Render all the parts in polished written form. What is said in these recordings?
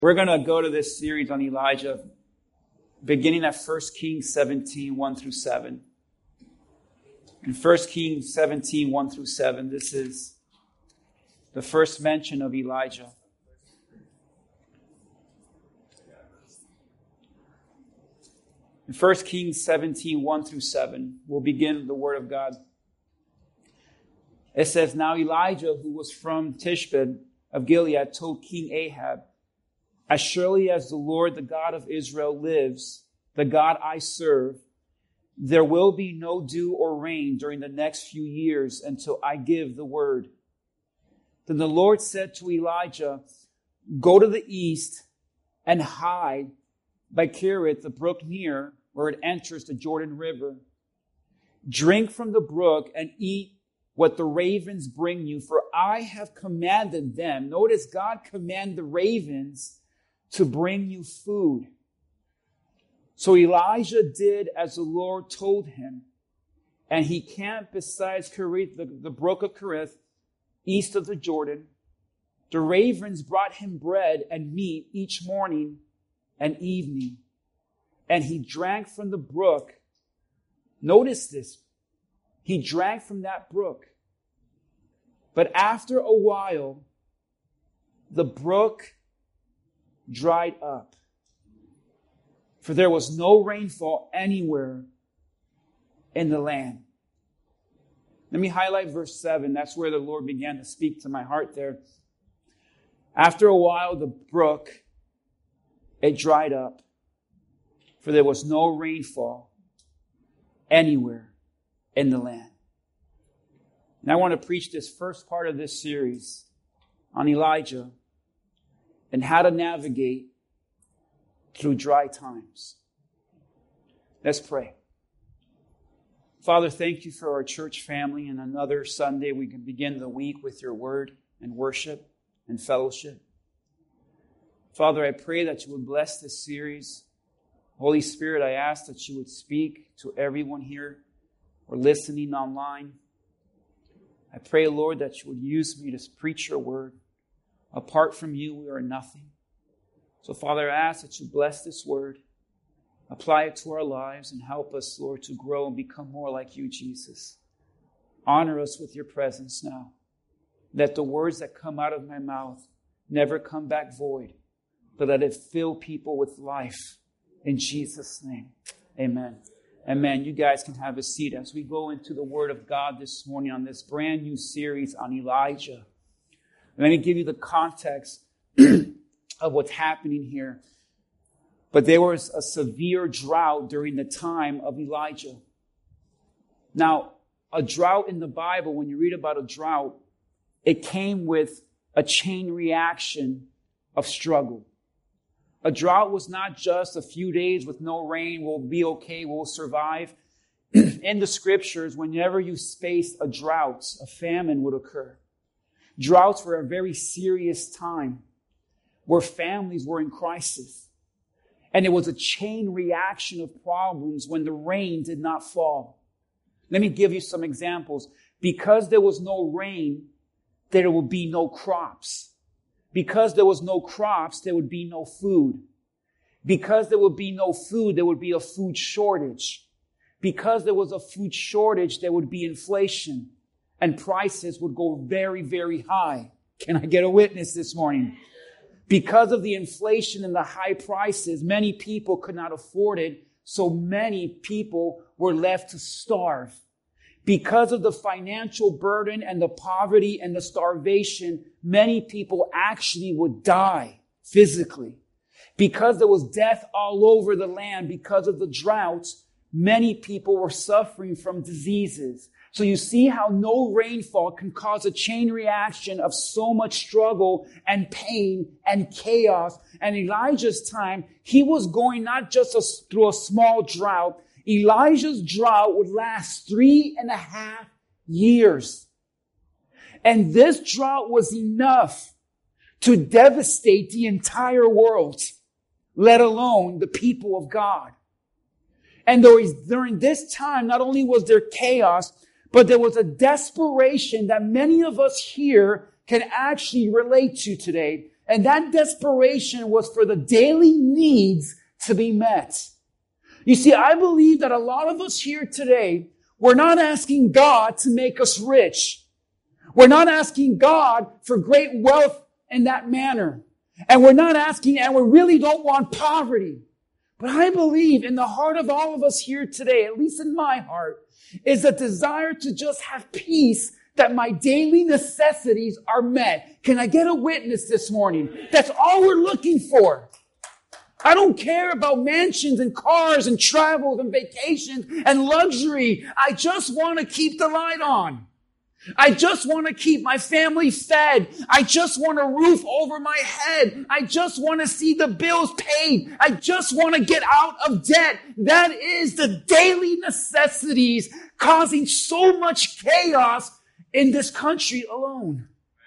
We're going to go to this series on Elijah, beginning at 1 Kings 17, 1 through 7. In 1 Kings 17, 1 through 7, this is the first mention of Elijah. In 1 Kings 17, 1 through 7, we'll begin the Word of God. It says, Now Elijah, who was from Tishbe of Gilead, told King Ahab, As surely as the Lord, the God of Israel, lives, the God I serve, there will be no dew or rain during the next few years until I give the word. Then the Lord said to Elijah, Go to the east and hide by Kerith, the brook near where it enters the Jordan River. Drink from the brook and eat what the ravens bring you, for I have commanded them. Notice God commanded the ravens to bring you food. So Elijah did as the Lord told him, and he camped beside Kerith, the brook of Kerith, east of the Jordan. The ravens brought him bread and meat each morning and evening, and he drank from the brook. Notice this. He drank from that brook. But after a while, the brook dried up, for there was no rainfall anywhere in the land. Let me highlight verse 7. That's where the Lord began to speak to my heart there. After a while, the brook, it dried up, for there was no rainfall anywhere in the land. And I want to preach this first part of this series on Elijah and how to navigate through dry times. Let's pray. Father, thank you for our church family, and another Sunday we can begin the week with your word and worship and fellowship. Father, I pray that you would bless this series. Holy Spirit, I ask that you would speak to everyone here or listening online. I pray, Lord, that you would use me to preach your word. Apart from you, we are nothing. So, Father, I ask that you bless this word, apply it to our lives, and help us, Lord, to grow and become more like you, Jesus. Honor us with your presence now. Let the words that come out of my mouth never come back void, but let it fill people with life. In Jesus' name, amen. Amen. You guys can have a seat as we go into the Word of God this morning on this brand new series on Elijah. Let me give you the context of what's happening here. But there was a severe drought during the time of Elijah. Now, a drought in the Bible, when you read about a drought, it came with a chain reaction of struggle. A drought was not just a few days with no rain, we'll be okay, we'll survive. In the scriptures, whenever you faced a drought, a famine would occur. Droughts were a very serious time where families were in crisis. And it was a chain reaction of problems when the rain did not fall. Let me give you some examples. Because there was no rain, there would be no crops. Because there was no crops, there would be no food. Because there would be no food, there would be a food shortage. Because there was a food shortage, there would be inflation. And prices would go very, very high. Can I get a witness this morning? Because of the inflation and the high prices, many people could not afford it. So many people were left to starve. Because of the financial burden and the poverty and the starvation, many people actually would die physically. Because there was death all over the land because of the droughts, many people were suffering from diseases. So you see how no rainfall can cause a chain reaction of so much struggle and pain and chaos. And Elijah's time, he was going not just through a small drought. Elijah's drought would last 3.5 years. And this drought was enough to devastate the entire world, let alone the people of God. And during this time, not only was there chaos, but there was a desperation that many of us here can actually relate to today. And that desperation was for the daily needs to be met. You see, I believe that a lot of us here today, we're not asking God to make us rich. We're not asking God for great wealth in that manner. And we're not asking, and we really don't want poverty. But I believe in the heart of all of us here today, at least in my heart, is a desire to just have peace, that my daily necessities are met. Can I get a witness this morning? That's all we're looking for. I don't care about mansions and cars and travels and vacations and luxury. I just want to keep the light on. I just want to keep my family fed. I just want a roof over my head. I just want to see the bills paid. I just want to get out of debt. That is the daily necessities causing so much chaos in this country alone.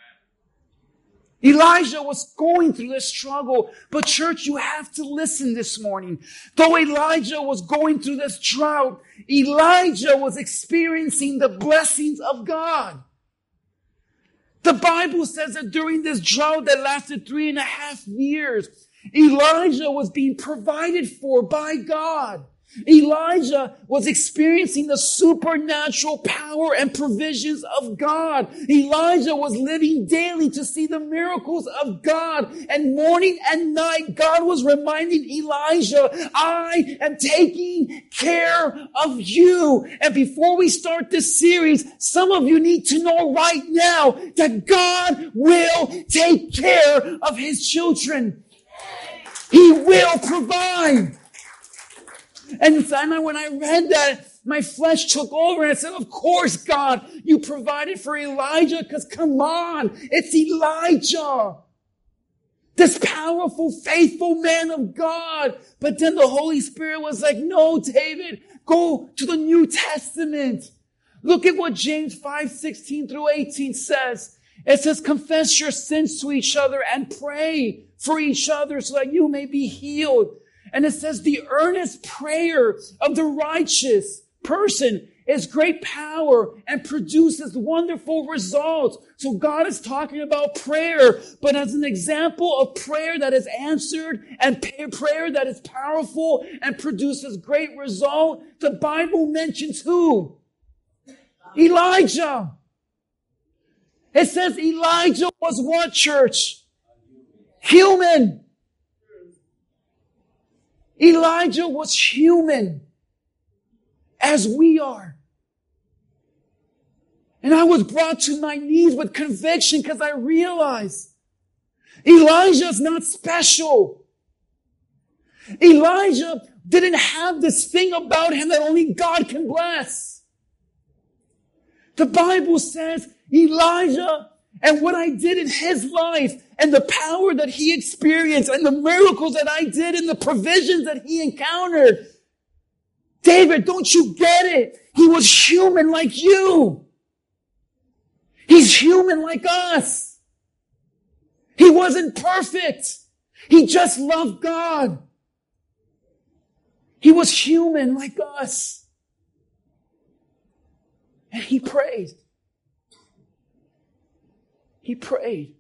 Elijah was going through this struggle, but church, you have to listen this morning. Though Elijah was going through this drought, Elijah was experiencing the blessings of God. The Bible says that during this drought that lasted 3.5 years, Elijah was being provided for by God. Elijah was experiencing the supernatural power and provisions of God. Elijah was living daily to see the miracles of God. And morning and night, God was reminding Elijah, I am taking care of you. And before we start this series, some of you need to know right now that God will take care of his children. He will provide. And when I read that, my flesh took over and I said, of course, God, you provided for Elijah, because come on, it's Elijah. This powerful, faithful man of God. But then the Holy Spirit was like, no, David, go to the New Testament. Look at what James 5:16 through 18 says. It says, confess your sins to each other and pray for each other so that you may be healed. And it says the earnest prayer of the righteous person is great power and produces wonderful results. So God is talking about prayer, but as an example of prayer that is answered and prayer that is powerful and produces great result, the Bible mentions who? Elijah. It says Elijah was what, church? Human. Elijah was human, as we are. And I was brought to my knees with conviction because I realized Elijah's not special. Elijah didn't have this thing about him that only God can bless. The Bible says Elijah and what I did in his life and the power that he experienced and the miracles that I did and the provisions that he encountered. David, don't you get it? He was human like you. He's human like us. He wasn't perfect. He just loved God. He was human like us. And he prayed. He prayed.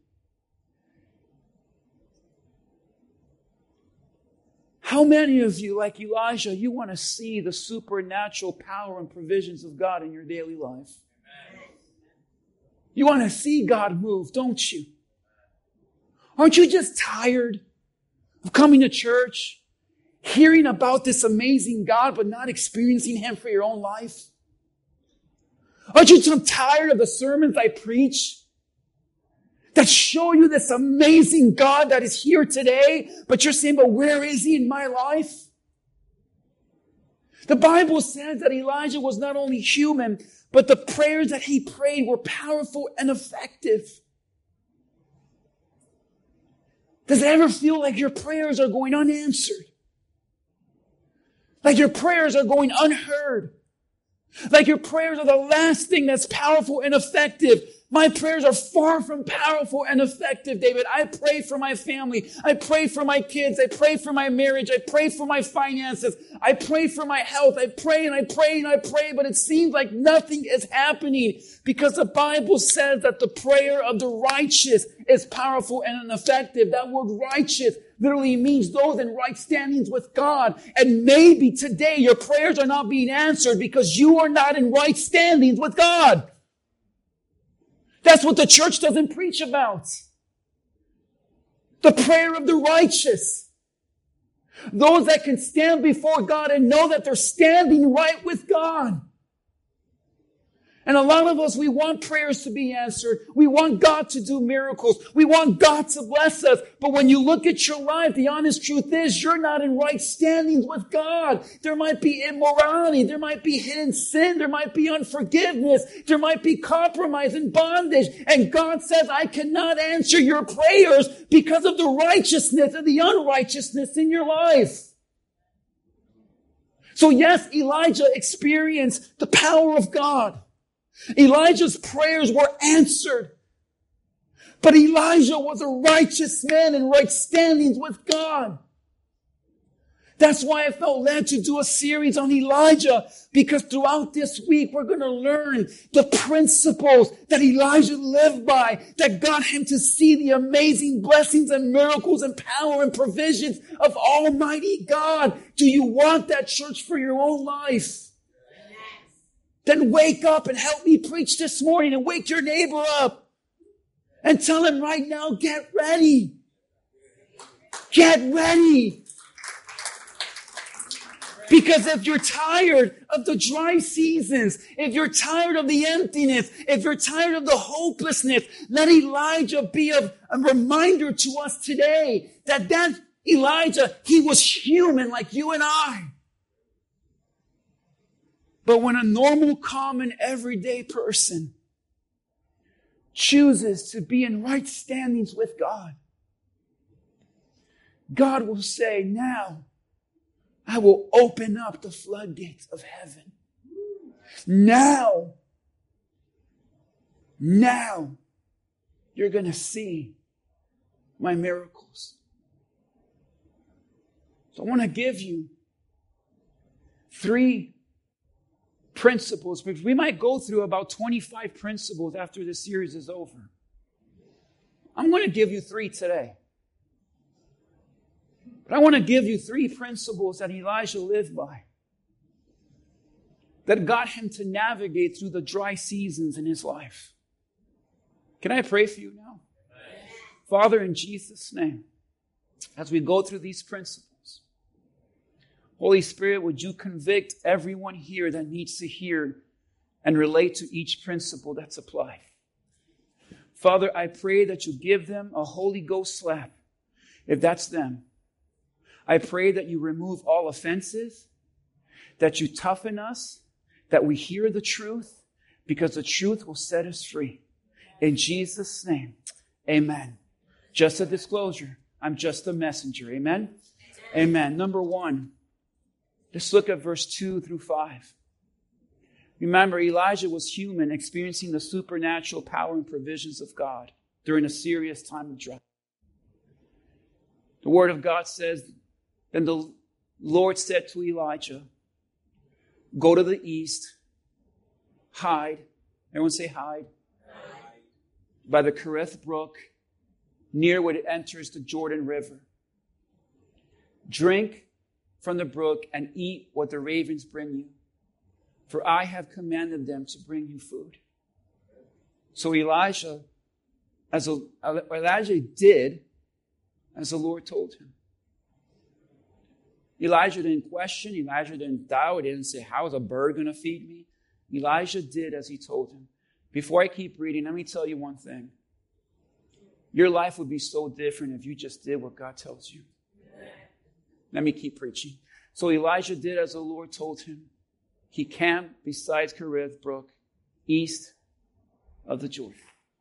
How many of you, like Elijah, you want to see the supernatural power and provisions of God in your daily life? Amen. You want to see God move, don't you? Aren't you just tired of coming to church, hearing about this amazing God, but not experiencing Him for your own life? Aren't you so tired of the sermons I preach that show you this amazing God that is here today, but you're saying, but where is He in my life? The Bible says that Elijah was not only human, but the prayers that he prayed were powerful and effective. Does it ever feel like your prayers are going unanswered? Like your prayers are going unheard? Like your prayers are the last thing that's powerful and effective? My prayers are far from powerful and effective, David. I pray for my family. I pray for my kids. I pray for my marriage. I pray for my finances. I pray for my health. I pray and I pray and I pray, but it seems like nothing is happening because the Bible says that the prayer of the righteous is powerful and effective. That word righteous literally means those in right standings with God. And maybe today your prayers are not being answered because you are not in right standings with God. That's what the church doesn't preach about. The prayer of the righteous. Those that can stand before God and know that they're standing right with God. And a lot of us, we want prayers to be answered. We want God to do miracles. We want God to bless us. But when you look at your life, the honest truth is you're not in right standings with God. There might be immorality. There might be hidden sin. There might be unforgiveness. There might be compromise and bondage. And God says, I cannot answer your prayers because of the righteousness and the unrighteousness in your life. So yes, Elijah experienced the power of God. Elijah's prayers were answered. But Elijah was a righteous man in right standings with God. That's why I felt led to do a series on Elijah, because throughout this week we're going to learn the principles that Elijah lived by that got him to see the amazing blessings and miracles and power and provisions of Almighty God. Do you want that, church, for your own life? Then wake up and help me preach this morning and wake your neighbor up and tell him right now, get ready. Get ready. Because if you're tired of the dry seasons, if you're tired of the emptiness, if you're tired of the hopelessness, let Elijah be a reminder to us today that Elijah, he was human like you and I. But when a normal, common, everyday person chooses to be in right standings with God, God will say, now I will open up the floodgates of heaven. Now you're going to see my miracles. So I want to give you 3 principles, because we might go through about 25 principles after this series is over. I'm going to give you 3 today. But I want to give you 3 principles that Elijah lived by that got him to navigate through the dry seasons in his life. Can I pray for you now? Amen. Father, in Jesus' name, as we go through these principles, Holy Spirit, would you convict everyone here that needs to hear and relate to each principle that's applied? Father, I pray that you give them a Holy Ghost slap, if that's them. I pray that you remove all offenses, that you toughen us, that we hear the truth, because the truth will set us free. In Jesus' name, amen. Just a disclosure, I'm just a messenger, amen? Amen. Number 1. Let's look at verse 2 through 5. Remember, Elijah was human, experiencing the supernatural power and provisions of God during a serious time of drought. The Word of God says, then the Lord said to Elijah, go to the east, hide. Everyone say hide. Hide. By the Kerith brook, near where it enters the Jordan River. Drink from the brook and eat what the ravens bring you. For I have commanded them to bring you food. So Elijah did as the Lord told him. Elijah didn't question. Elijah didn't doubt. He didn't say, how is a bird going to feed me? Elijah did as he told him. Before I keep reading, let me tell you one thing. Your life would be so different if you just did what God tells you. Let me keep preaching. So Elijah did as the Lord told him. He camped beside Kerith brook, east of the Jordan.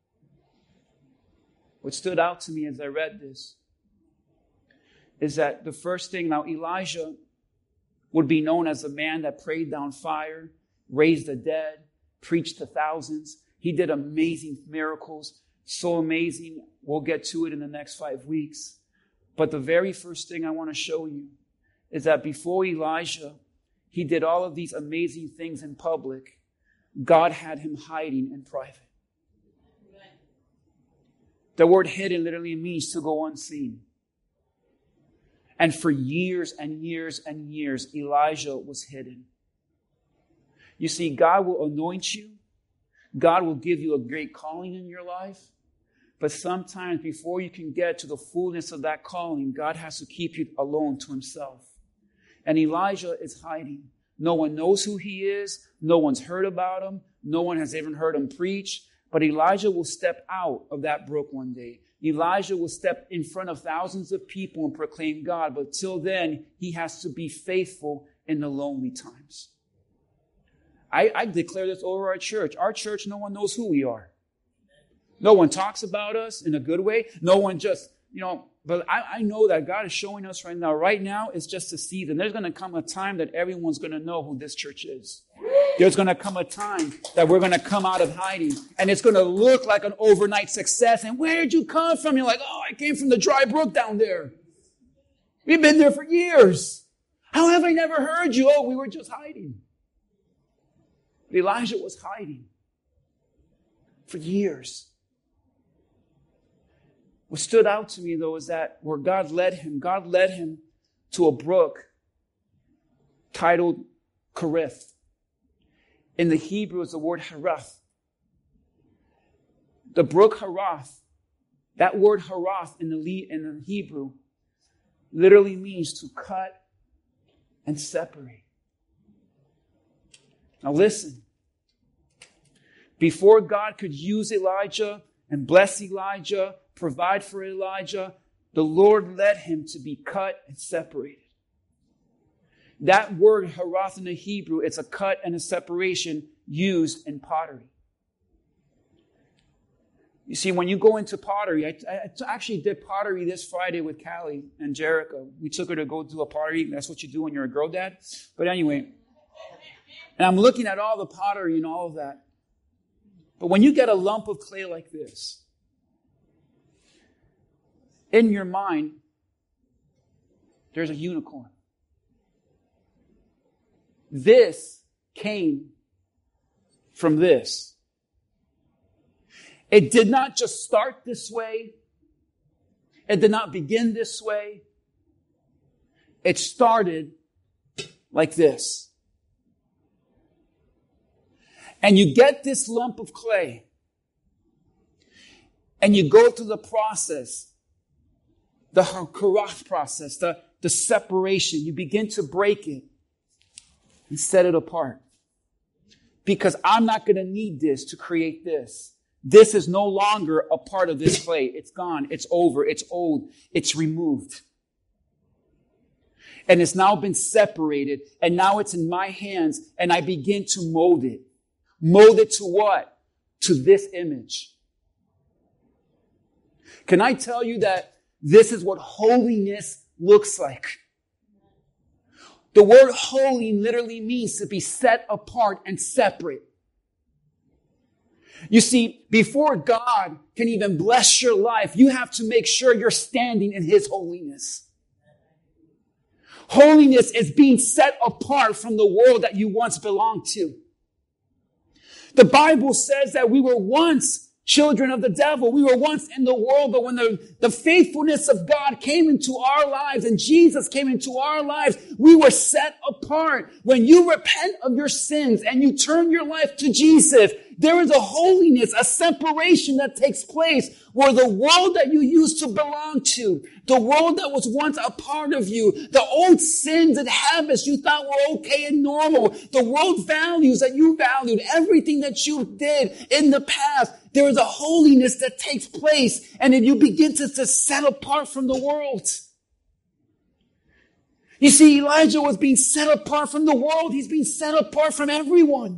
What stood out to me as I read this is that the first thing, now Elijah would be known as a man that prayed down fire, raised the dead, preached to thousands. He did amazing miracles. So amazing. We'll get to it in the next 5 weeks. But the very first thing I want to show you is that before Elijah, he did all of these amazing things in public, God had him hiding in private. The word hidden literally means to go unseen. And for years and years and years, Elijah was hidden. You see, God will anoint you. God will give you a great calling in your life. But sometimes before you can get to the fullness of that calling, God has to keep you alone to himself. And Elijah is hiding. No one knows who he is. No one's heard about him. No one has even heard him preach. But Elijah will step out of that brook one day. Elijah will step in front of thousands of people and proclaim God. But till then, he has to be faithful in the lonely times. I declare this over our church. Our church, no one knows who we are. No one talks about us in a good way. No one just, but I know that God is showing us right now. Right now, it's just a season. There's going to come a time that everyone's going to know who this church is. There's going to come a time that we're going to come out of hiding. And it's going to look like an overnight success. And where did you come from? You're like, I came from the dry brook down there. We've been there for years. How have I never heard you? We were just hiding. Elijah was hiding for years. What stood out to me, though, is that where God led him to a brook titled Cherith. In the Hebrew, it's the word Harath. The brook Harath, that word Harath in the Hebrew, literally means to cut and separate. Now listen. Before God could use Elijah and bless Elijah, provide for Elijah, the Lord led him to be cut and separated. That word harath in the Hebrew, it's a cut and a separation used in pottery. You see, when you go into pottery, I actually did pottery this Friday with Callie and Jericho. We took her to go do a pottery. That's what you do when you're a girl dad. But anyway, and I'm looking at all the pottery and all of that. But when you get a lump of clay like this, in your mind, there's a unicorn. This came from this. It did not just start this way. It did not begin this way. It started like this. And you get this lump of clay. And you go through the process. The Harath process. The separation. You begin to break it. And set it apart. Because I'm not going to need this to create this. This is no longer a part of this clay. It's gone. It's over. It's old. It's removed. And it's now been separated. And now it's in my hands. And I begin to mold it. Mold it to what? To this image. Can I tell you that this is what holiness looks like? The word holy literally means to be set apart and separate. You see, before God can even bless your life, you have to make sure you're standing in His holiness. Holiness is being set apart from the world that you once belonged to. The Bible says that we were once children of the devil. We were once in the world, but when the faithfulness of God came into our lives and Jesus came into our lives, we were set apart. When you repent of your sins and you turn your life to Jesus, there is a holiness, a separation that takes place where the world that you used to belong to, the world that was once a part of you, the old sins and habits you thought were okay and normal, the world values that you valued, everything that you did in the past, there is a holiness that takes place, and then you begin to set apart from the world. You see, Elijah was being set apart from the world. He's being set apart from everyone.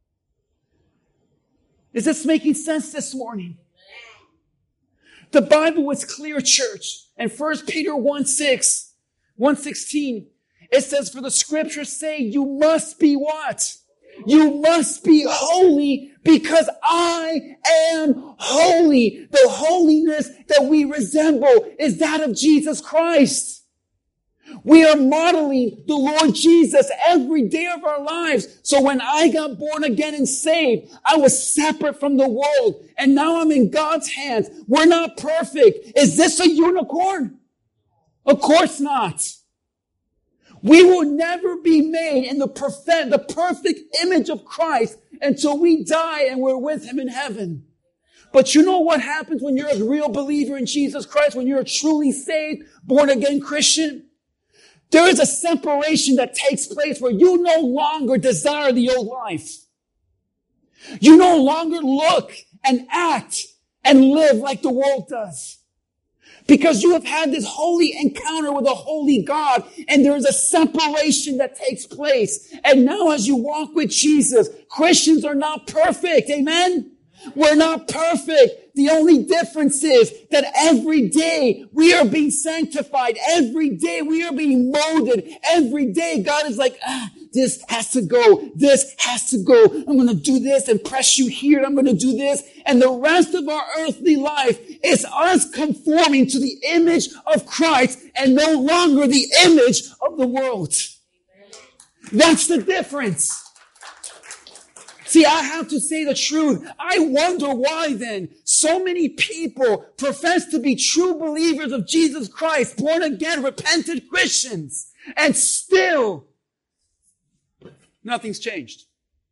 Is this making sense this morning? The Bible is clear, church. In 1 Peter 1:16, it says, for the scriptures say you must be what? You must be holy because I am holy. The holiness that we resemble is that of Jesus Christ. We are modeling the Lord Jesus every day of our lives. So when I got born again and saved, I was separate from the world. And now I'm in God's hands. We're not perfect. Is this a unicorn? Of course not. We will never be made in the perfect image of Christ until we die and we're with Him in heaven. But you know what happens when you're a real believer in Jesus Christ, when you're a truly saved, born again Christian? There is a separation that takes place where you no longer desire the old life. You no longer look and act and live like the world does. Because you have had this holy encounter with a holy God, and there is a separation that takes place. And now as you walk with Jesus, Christians are not perfect. Amen? We're not perfect. The only difference is that every day we are being sanctified. Every day we are being molded. Every day God is like, this has to go. This has to go. I'm going to do this and press you here. I'm going to do this. And the rest of our earthly life is us conforming to the image of Christ and no longer the image of the world. That's the difference. See, I have to say the truth. I wonder why then so many people profess to be true believers of Jesus Christ, born again, repentant Christians, and still nothing's changed.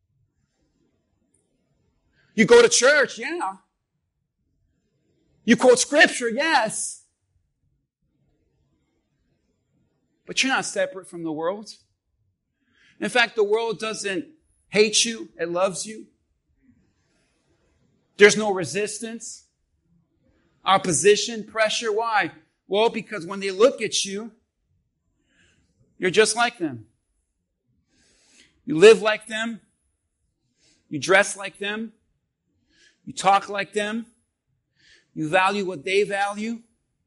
You go to church, yeah. You quote scripture, yes. But you're not separate from the world. In fact, the world doesn't hate you, it loves you. There's no resistance, opposition, pressure. Why? Well, because when they look at you, you're just like them. You live like them. You dress like them. You talk like them. You value what they value.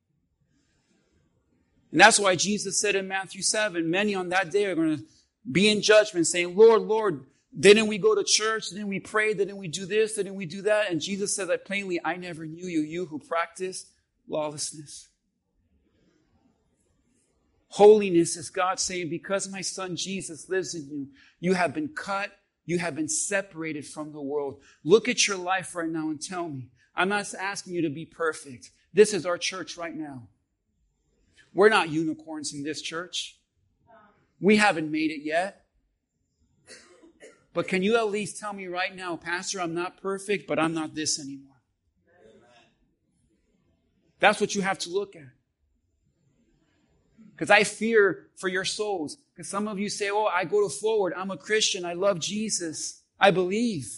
And that's why Jesus said in Matthew 7, many on that day are going to be in judgment saying, Lord, Lord, didn't we go to church? Didn't we pray? Didn't we do this? Didn't we do that? And Jesus said that plainly, I never knew you, you who practice lawlessness. Holiness is God saying, because my son Jesus lives in you, you have been cut, you have been separated from the world. Look at your life right now and tell me. I'm not asking you to be perfect. This is our church right now. We're not unicorns in this church. We haven't made it yet. But can you at least tell me right now, Pastor, I'm not perfect, but I'm not this anymore. That's what you have to look at. Because I fear for your souls. Because some of you say, oh, I go to Forward. I'm a Christian. I love Jesus. I believe.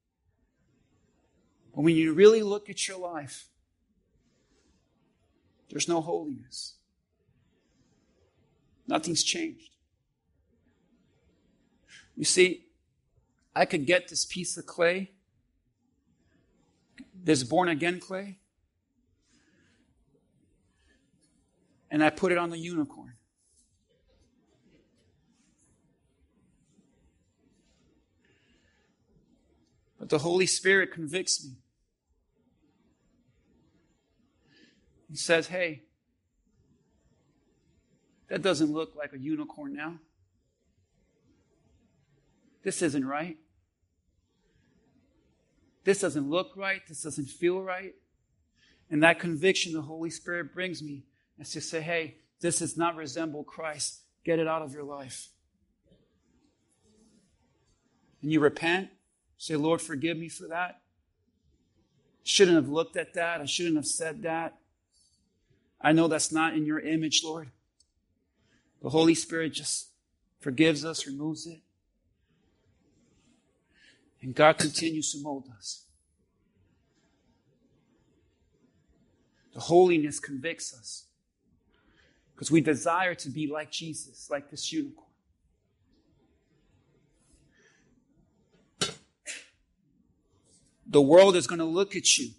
But when you really look at your life, there's no holiness. Nothing's changed. You see, I could get this piece of clay, this born-again clay, and I put it on the unicorn. But the Holy Spirit convicts me. He says, hey, that doesn't look like a unicorn now. This isn't right. This doesn't look right. This doesn't feel right. And that conviction the Holy Spirit brings me is to say, hey, this does not resemble Christ. Get it out of your life. And you repent. Say, Lord, forgive me for that. Shouldn't have looked at that. I shouldn't have said that. I know that's not in your image, Lord. The Holy Spirit just forgives us, removes it. And God continues to mold us. The holiness convicts us because we desire to be like Jesus, like this unicorn. The world is going to look at you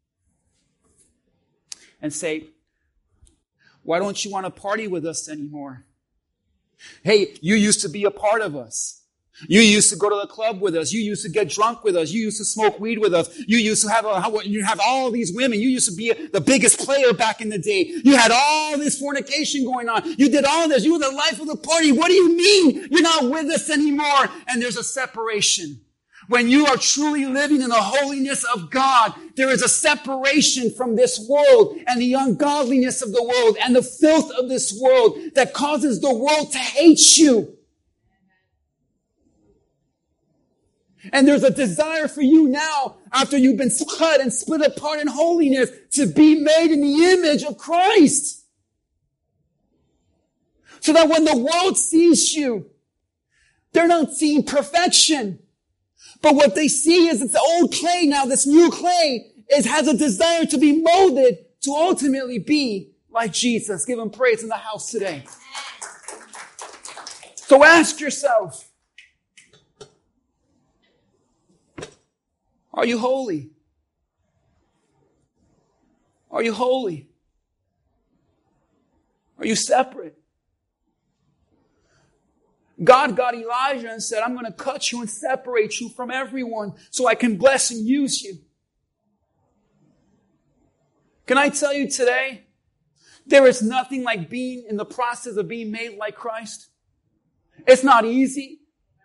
and say, why don't you want to party with us anymore? Hey, you used to be a part of us. You used to go to the club with us. You used to get drunk with us. You used to smoke weed with us. You used to have all these women. You used to be the biggest player back in the day. You had all this fornication going on. You did all this. You were the life of the party. What do you mean you're not with us anymore? And there's a separation. When you are truly living in the holiness of God, there is a separation from this world and the ungodliness of the world and the filth of this world that causes the world to hate you. And there's a desire for you now, after you've been cut and split apart in holiness, to be made in the image of Christ. So that when the world sees you, they're not seeing perfection. But what they see is it's the old clay now. This new clay has a desire to be molded to ultimately be like Jesus. Give him praise in the house today. So ask yourself, are you holy? Are you holy? Are you separate? God got Elijah and said, I'm going to cut you and separate you from everyone so I can bless and use you. Can I tell you today, there is nothing like being in the process of being made like Christ. It's not easy.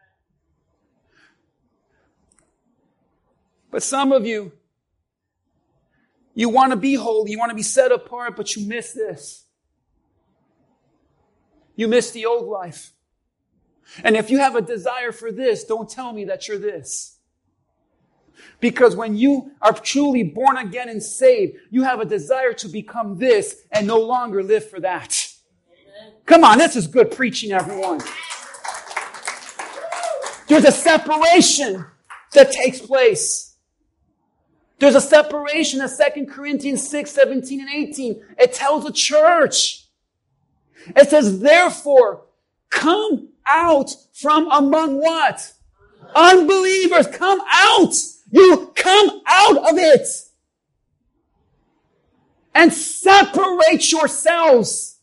But some of you, you want to be holy, you want to be set apart, but you miss this. You miss the old life. And if you have a desire for this, don't tell me that you're this. Because when you are truly born again and saved, you have a desire to become this and no longer live for that. Amen. Come on, this is good preaching, everyone. There's a separation that takes place. There's a separation in 2 Corinthians 6, 17 and 18. It tells the church. It says, therefore, come out from among what? Unbelievers. Come out. You come out of it. And separate yourselves.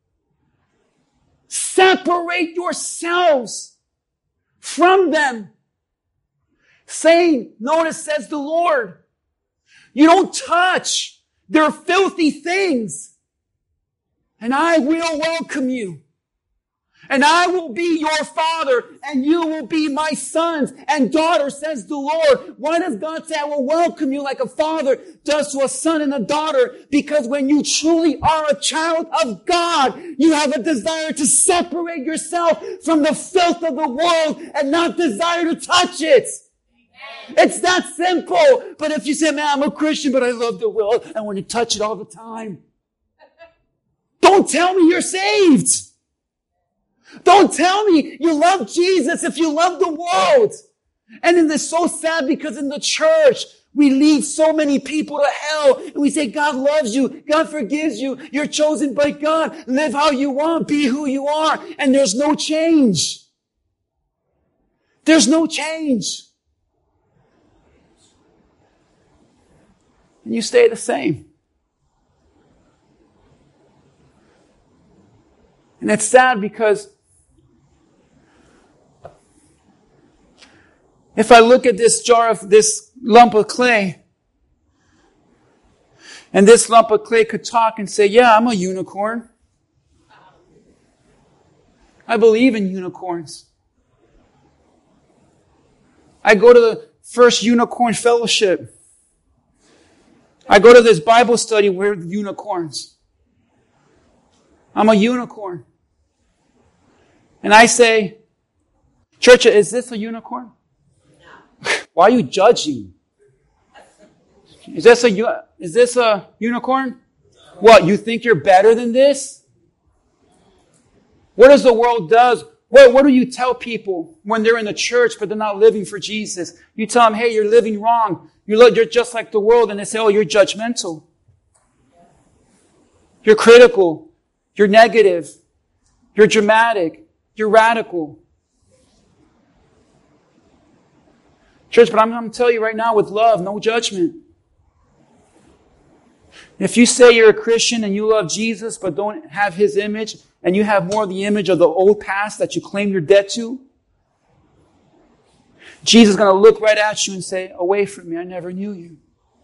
Separate yourselves from them. Saying, notice says the Lord, you don't touch their filthy things. And I will welcome you. And I will be your father, and you will be my sons and daughters, says the Lord. Why does God say, I will welcome you like a father does to a son and a daughter? Because when you truly are a child of God, you have a desire to separate yourself from the filth of the world and not desire to touch it. It's that simple. But if you say, man, I'm a Christian, but I love the world, I want to touch it all the time. Don't tell me you're saved. Don't tell me you love Jesus if you love the world. And it's so sad because in the church, we lead so many people to hell. And we say, God loves you. God forgives you. You're chosen by God. Live how you want. Be who you are. And there's no change. There's no change. And you stay the same. And it's sad because if I look at this lump of clay, and this lump of clay could talk and say, yeah, I'm a unicorn. I believe in unicorns. I go to the first unicorn fellowship. I go to this Bible study with unicorns. I'm a unicorn. And I say, church, is this a unicorn? Why are you judging? Is this a unicorn? What, you think you're better than this? What does the world does? What do you tell people when they're in the church but they're not living for Jesus? You tell them, hey, you're living wrong. You're just like the world. And they say, oh, you're judgmental. You're critical. You're negative. You're dramatic. You're radical. Church, but I'm going to tell you right now with love, no judgment. If you say you're a Christian and you love Jesus but don't have His image and you have more of the image of the old past that you claim you're dead to, Jesus is going to look right at you and say, away from me, I never knew you.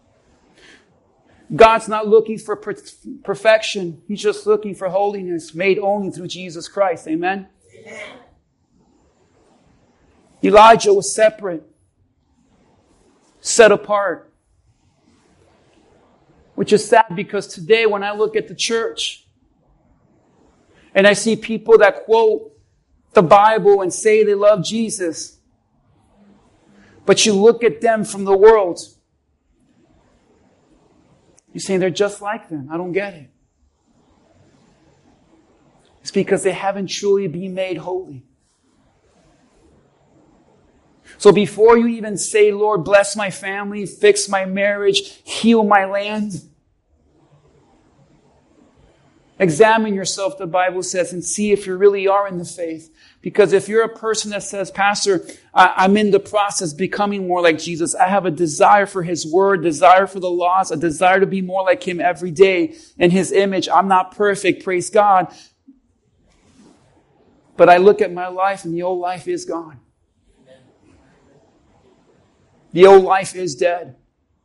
God's not looking for perfection. He's just looking for holiness made only through Jesus Christ. Amen? Amen. Elijah was separate, set apart. Which is sad because today when I look at the church and I see people that quote the Bible and say they love Jesus, but you look at them from the world, you're saying they're just like them. I don't get it. It's because they haven't truly been made holy. So before you even say, Lord, bless my family, fix my marriage, heal my land, examine yourself, the Bible says, and see if you really are in the faith. Because if you're a person that says, Pastor, I'm in the process becoming more like Jesus. I have a desire for His Word, desire for the laws, a desire to be more like Him every day in His image. I'm not perfect, praise God. But I look at my life and the old life is gone. The old life is dead.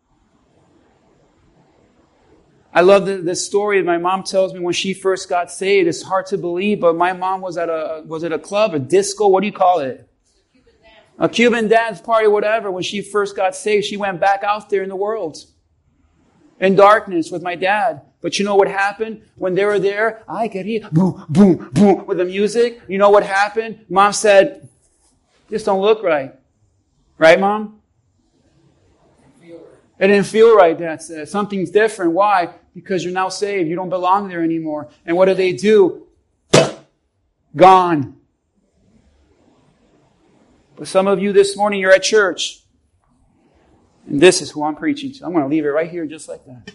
I love this story my mom tells me when she first got saved. It's hard to believe, but my mom was at a club, a disco, what do you call it? A Cuban dance party, whatever. When she first got saved, she went back out there in the world. In darkness with my dad. But you know what happened? When they were there, I could hear boom, boom, boom with the music. You know what happened? Mom said, this don't look right. Right, Mom? It didn't feel right, Dad said. Something's different. Why? Because you're now saved. You don't belong there anymore. And what do? Gone. But some of you this morning, you're at church. And this is who I'm preaching to. I'm going to leave it right here just like that.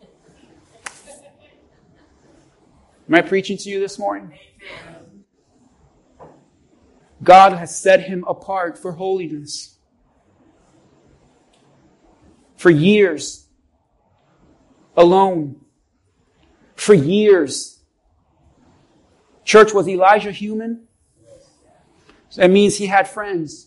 Am I preaching to you this morning? God has set him apart for holiness. For years. Alone. For years. Church, was Elijah human? That means he had friends.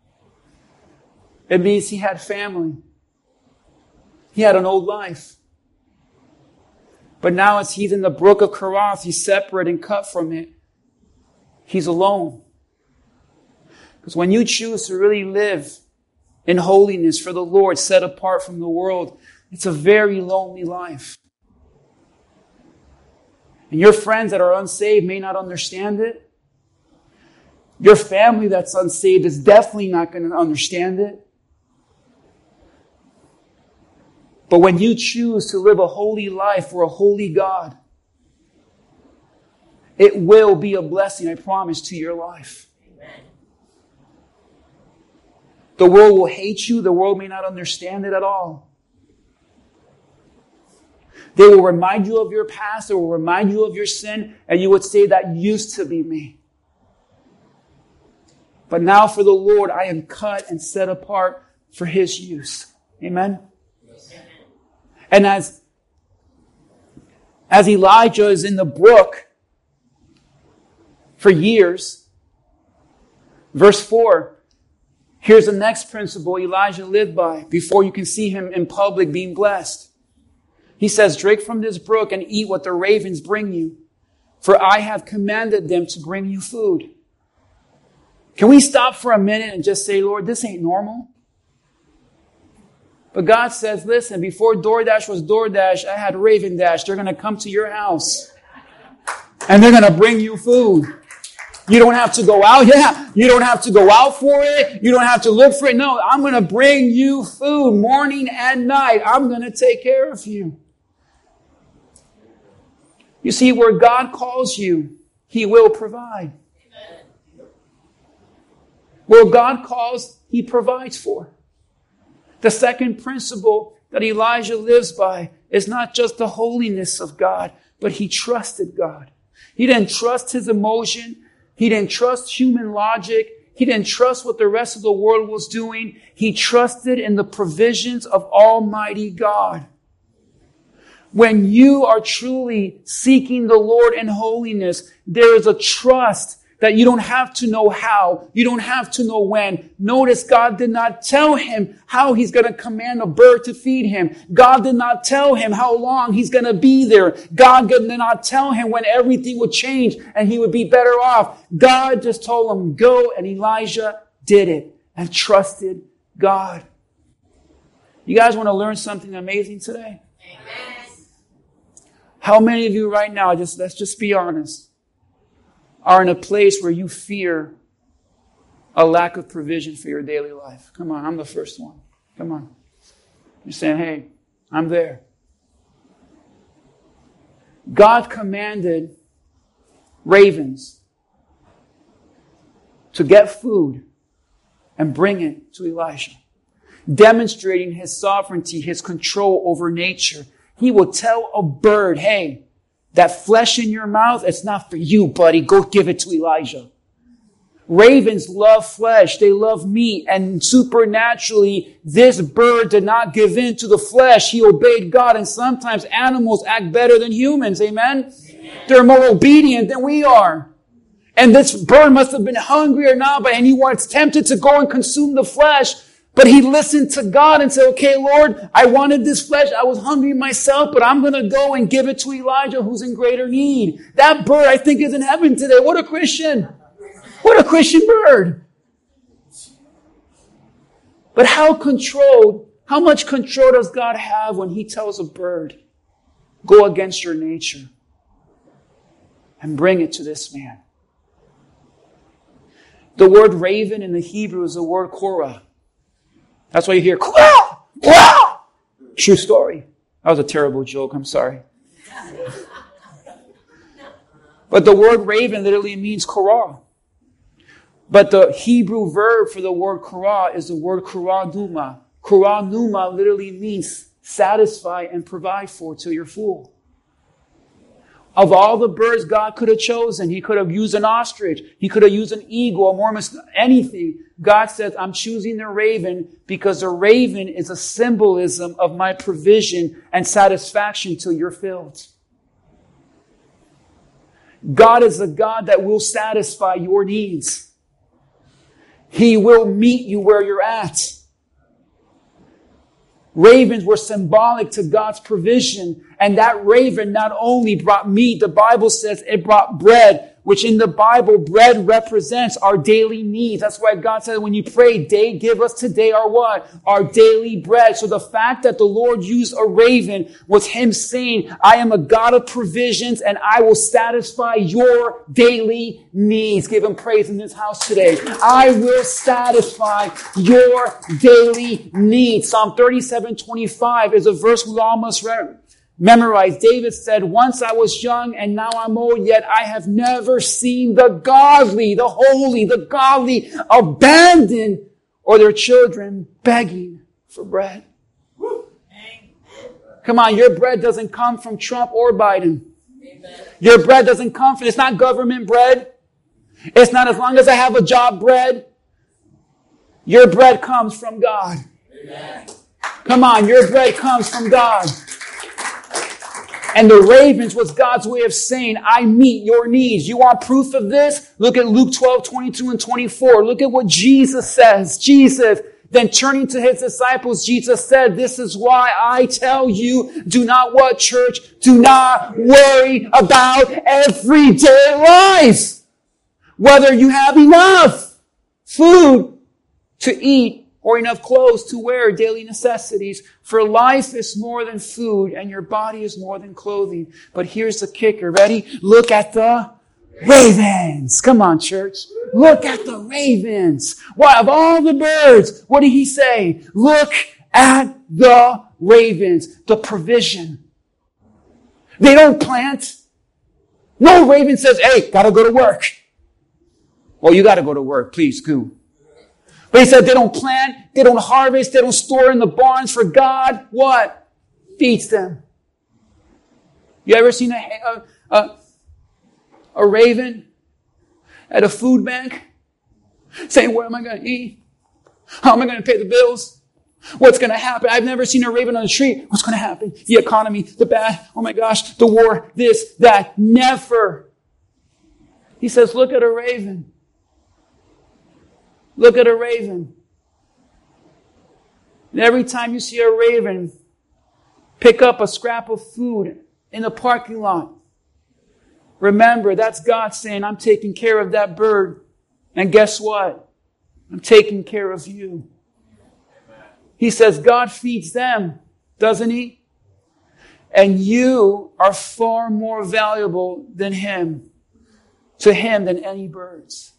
It means he had family. He had an old life. But now as he's in the brook of Kerath, he's separate and cut from it. He's alone. Because when you choose to really live in holiness for the Lord, set apart from the world, it's a very lonely life. And your friends that are unsaved may not understand it. Your family that's unsaved is definitely not going to understand it. But when you choose to live a holy life for a holy God, it will be a blessing, I promise, to your life. The world will hate you. The world may not understand it at all. They will remind you of your past. They will remind you of your sin. And you would say, that used to be me. But now for the Lord, I am cut and set apart for His use. Amen? Yes. And as Elijah is in the brook for years, verse 4, here's the next principle Elijah lived by before you can see him in public being blessed. He says, drink from this brook and eat what the ravens bring you, for I have commanded them to bring you food. Can we stop for a minute and just say, Lord, this ain't normal? But God says, listen, before DoorDash was DoorDash, I had Raven Dash. They're going to come to your house and they're going to bring you food. You don't have to go out. Yeah. You don't have to go out for it. You don't have to look for it. No, I'm going to bring you food morning and night. I'm going to take care of you. You see, where God calls you, He will provide. Where God calls, He provides for. The second principle that Elijah lives by is not just the holiness of God, but he trusted God. He didn't trust his emotion. He didn't trust human logic. He didn't trust what the rest of the world was doing. He trusted in the provisions of Almighty God. When you are truly seeking the Lord in holiness, there is a trust that you don't have to know how. You don't have to know when. Notice God did not tell him how he's going to command a bird to feed him. God did not tell him how long he's going to be there. God did not tell him when everything would change and he would be better off. God just told him, go, and Elijah did it and trusted God. You guys want to learn something amazing today? Amen. How many of you right now, let's just be honest, are in a place where you fear a lack of provision for your daily life? Come on, I'm the first one. Come on. You're saying, hey, I'm there. God commanded ravens to get food and bring it to Elijah, demonstrating his sovereignty, his control over nature. He will tell a bird, hey, that flesh in your mouth, it's not for you, buddy. Go give it to Elijah. Ravens love flesh. They love meat. And supernaturally, this bird did not give in to the flesh. He obeyed God. And sometimes animals act better than humans. Amen? They're more obedient than we are. And this bird must have been hungry or not, and he was tempted to go and consume the flesh. But he listened to God and said, okay, Lord, I wanted this flesh. I was hungry myself, but I'm going to go and give it to Elijah, who's in greater need. That bird, I think, is in heaven today. What a Christian. What a Christian bird. But how much control does God have when he tells a bird, go against your nature and bring it to this man? The word raven in the Hebrew is the word korah. That's why you hear, korah, korah. True story. That was a terrible joke. I'm sorry. But the word raven literally means korah. But the Hebrew verb for the word korah is the word korah numa. Korah numa literally means satisfy and provide for till you're full. Of all the birds God could have chosen, he could have used an ostrich. He could have used an eagle, a mormon, anything. God says, I'm choosing the raven because the raven is a symbolism of my provision and satisfaction till you're filled. God is a God that will satisfy your needs. He will meet you where you're at. Ravens were symbolic to God's provision. And that raven not only brought meat, the Bible says it brought bread, which in the Bible, bread represents our daily needs. That's why God said when you pray, give us today our what? Our daily bread. So the fact that the Lord used a raven was him saying, I am a God of provisions and I will satisfy your daily needs. Give him praise in this house today. I will satisfy your daily needs. Psalm 37:25 is a verse we all must memorize. David said, once I was young and now I'm old, yet I have never seen the godly, the holy, the godly abandoned or their children begging for bread. Come on, your bread doesn't come from Trump or Biden. Your bread doesn't come from, it's not government bread. It's not as long as I have a job bread. Your bread comes from God. Come on, your bread comes from God. And the ravens was God's way of saying, I meet your needs. You want proof of this? Look at Luke 12:22 and 24. Look at what Jesus says. Then turning to his disciples, Jesus said, this is why I tell you, do not what, church? Do not worry about everyday life. Whether you have enough food to eat or enough clothes to wear, daily necessities. For life is more than food and your body is more than clothing. But here's the kicker. Ready? Look at the ravens. Come on, church. Look at the ravens. Why, of all the birds, what did he say? Look at the ravens. The provision. They don't plant. No raven says, hey, gotta go to work. Well, you gotta go to work. Please, go. But he said they don't plant, they don't harvest, they don't store in the barns, for God, what? Feeds them. You ever seen a raven at a food bank saying, what am I going to eat? How am I going to pay the bills? What's going to happen? I've never seen a raven on the street. What's going to happen? The economy, the bad, oh my gosh, the war, this, that. Never. He says, look at a raven. Look at a raven. And every time you see a raven pick up a scrap of food in the parking lot, remember, that's God saying, I'm taking care of that bird. And guess what? I'm taking care of you. He says God feeds them, doesn't he? And you are far more valuable than him, to him than any birds.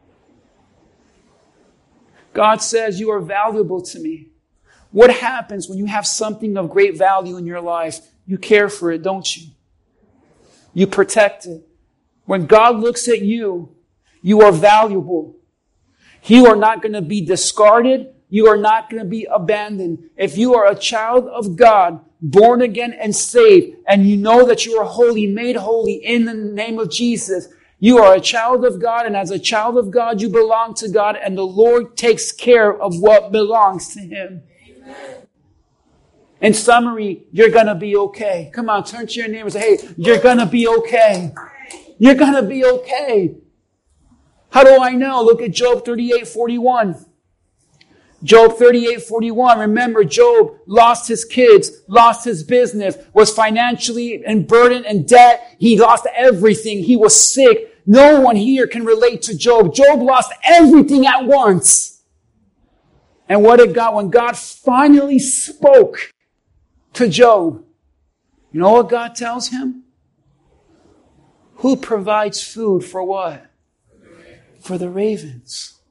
God says you are valuable to me. What happens when you have something of great value in your life? You care for it, don't you? You protect it. When God looks at you, you are valuable. You are not going to be discarded. You are not going to be abandoned. If you are a child of God, born again and saved, and you know that you are holy, made holy in the name of Jesus, you are a child of God, and as a child of God, you belong to God, and the Lord takes care of what belongs to him. Amen. In summary, you're going to be okay. Come on, turn to your neighbor and say, hey, you're going to be okay. You're going to be okay. How do I know? Look at Job 38:41. Job 38:41. Remember, Job lost his kids, lost his business, was financially and burdened in debt. He lost everything. He was sick. No one here can relate to Job. Job lost everything at once. And what did God, when God finally spoke to Job, you know what God tells him? Who provides food for what? For the ravens.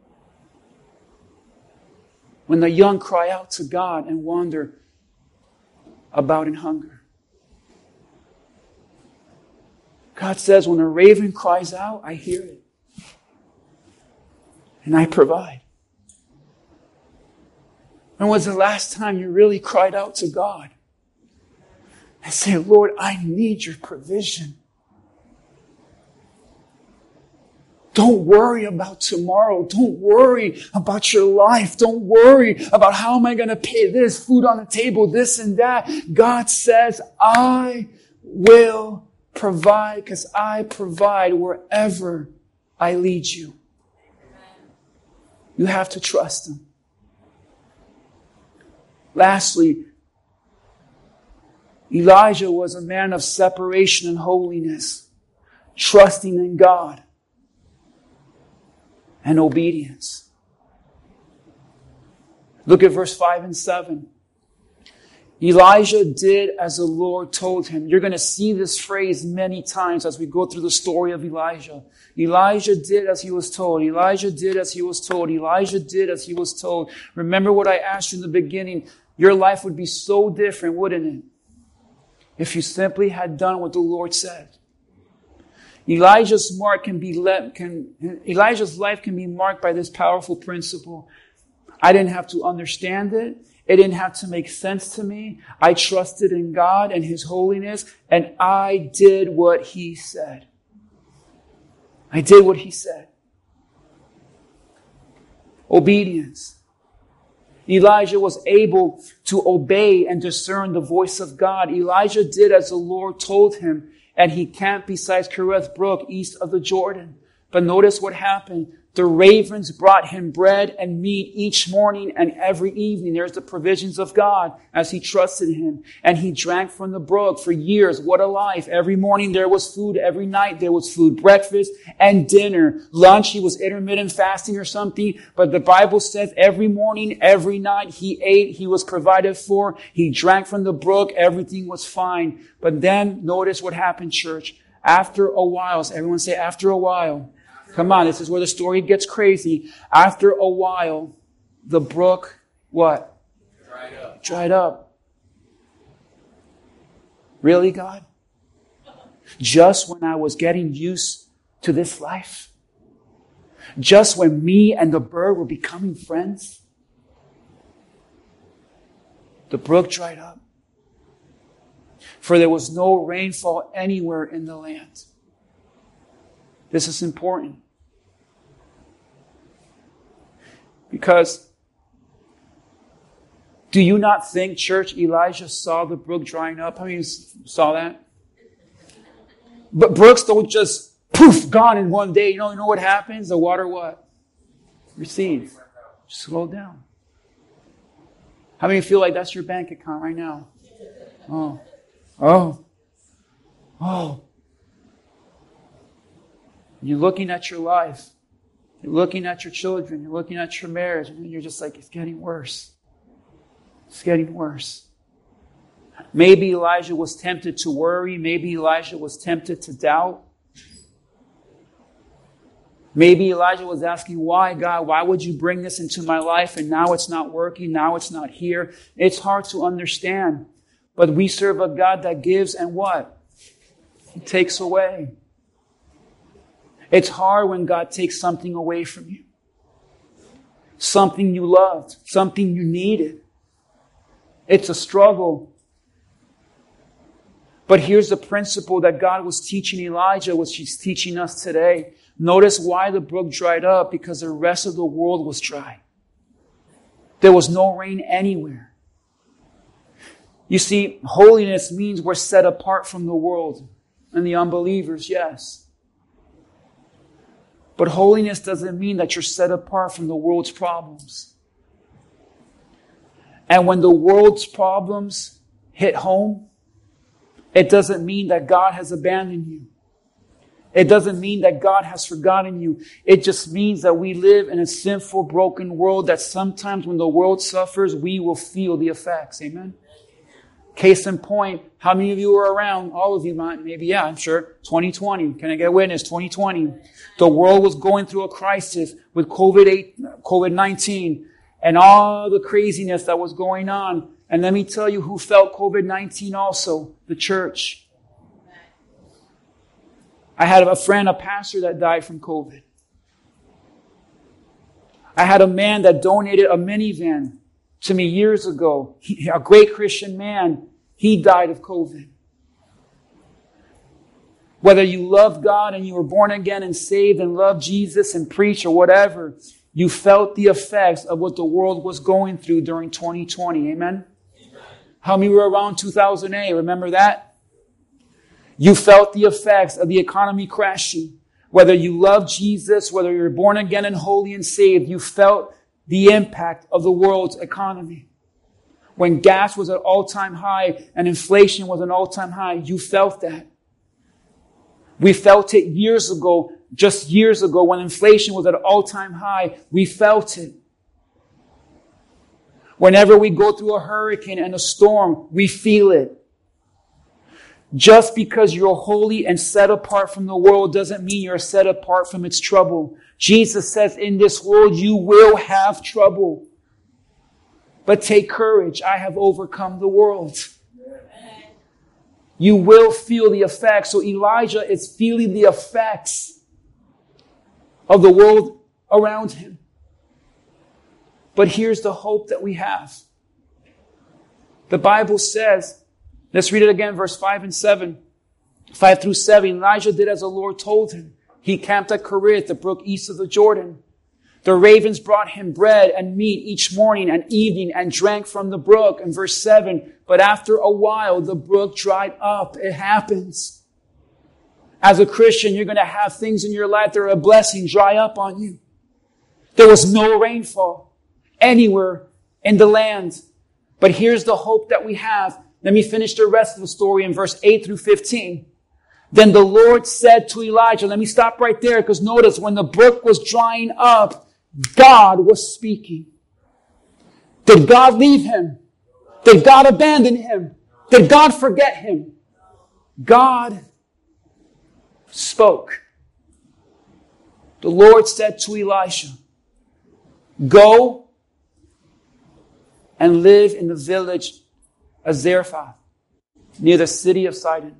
When the young cry out to God and wander about in hunger. God says, when a raven cries out, I hear it. And I provide. When was the last time you really cried out to God and said, Lord, I need your provision. Don't worry about tomorrow. Don't worry about your life. Don't worry about how am I going to pay this, food on the table, this and that. God says, I will provide because I provide wherever I lead you. You have to trust him. Lastly, Elijah was a man of separation and holiness, trusting in God and obedience. Look at verse 5 and 7. Elijah did as the Lord told him. You're going to see this phrase many times as we go through the story of Elijah. Elijah did as he was told. Elijah did as he was told. Elijah did as he was told. Remember what I asked you in the beginning. Your life would be so different, wouldn't it? If you simply had done what the Lord said. Elijah's life can be marked by this powerful principle. I didn't have to understand it. It didn't have to make sense to me. I trusted in God and his holiness, and I did what he said. I did what he said. Obedience. Elijah was able to obey and discern the voice of God. Elijah did as the Lord told him, and he camped beside Kerith Brook east of the Jordan. But notice what happened. The ravens brought him bread and meat each morning and every evening. There's the provisions of God as he trusted him. And he drank from the brook for years. What a life. Every morning there was food. Every night there was food. Breakfast and dinner. Lunch, he was intermittent fasting or something. But the Bible says every morning, every night he ate. He was provided for. He drank from the brook. Everything was fine. But then notice what happened, church. After a while, so everyone say after a while. Come on, this is where the story gets crazy. After a while, the brook, what? Dried up. Really, God? Just when I was getting used to this life? Just when me and the bird were becoming friends? The brook dried up. For there was no rainfall anywhere in the land. This is important. Because do you not think, church, Elijah saw the brook drying up? How many saw that? But brooks don't just Poof, gone in one day. You know what happens? The water what? Recedes. Just slow down. How many feel like that's your bank account right now? Oh. You're looking at your life. You're looking at your children. You're looking at your marriage. And you're just like, it's getting worse. It's getting worse. Maybe Elijah was tempted to worry. Maybe Elijah was tempted to doubt. Maybe Elijah was asking, why, God? Why would you bring this into my life? And now it's not working. Now it's not here. It's hard to understand. But we serve a God that gives and what? He takes away. It's hard when God takes something away from you. Something you loved. Something you needed. It's a struggle. But here's the principle that God was teaching Elijah, which He's teaching us today. Notice why the brook dried up, because the rest of the world was dry. There was no rain anywhere. You see, holiness means we're set apart from the world and the unbelievers, yes. But holiness doesn't mean that you're set apart from the world's problems. And when the world's problems hit home, it doesn't mean that God has abandoned you. It doesn't mean that God has forgotten you. It just means that we live in a sinful, broken world that sometimes when the world suffers, we will feel the effects. Amen? Case in point, how many of you were around? All of you might, maybe, yeah, I'm sure. 2020. Can I get a witness? 2020. The world was going through a crisis with COVID-19 and all the craziness that was going on. And let me tell you who felt COVID-19 also. The church. I had a friend, a pastor that died from COVID. I had a man that donated a minivan to me years ago. A great Christian man. He died of COVID. Whether you love God and you were born again and saved and love Jesus and preach or whatever, you felt the effects of what the world was going through during 2020. Amen? How many were around 2008? Remember that? You felt the effects of the economy crashing. Whether you love Jesus, whether you're born again and holy and saved, you felt the impact of the world's economy. When gas was at all-time high and inflation was at all-time high, you felt that. We felt it years ago, just years ago, when inflation was at an all-time high. We felt it. Whenever we go through a hurricane and a storm, we feel it. Just because you're holy and set apart from the world doesn't mean you're set apart from its trouble. Jesus says, in this world you will have trouble. But take courage. I have overcome the world. You will feel the effects. So Elijah is feeling the effects of the world around him. But here's the hope that we have. The Bible says, let's read it again, verse 5 and 7. 5 through 7. Elijah did as the Lord told him. He camped at Kerith, the brook east of the Jordan. The ravens brought him bread and meat each morning and evening and drank from the brook. And verse 7, but after a while, the brook dried up. It happens. As a Christian, you're going to have things in your life that are a blessing dry up on you. There was no rainfall anywhere in the land. But here's the hope that we have. Let me finish the rest of the story in verse 8 through 15. Then the Lord said to Elijah, let me stop right there, because notice when the brook was drying up, God was speaking. Did God leave him? Did God abandon him? Did God forget him? God spoke. The Lord said to Elisha, go and live in the village of Zarephath, near the city of Sidon.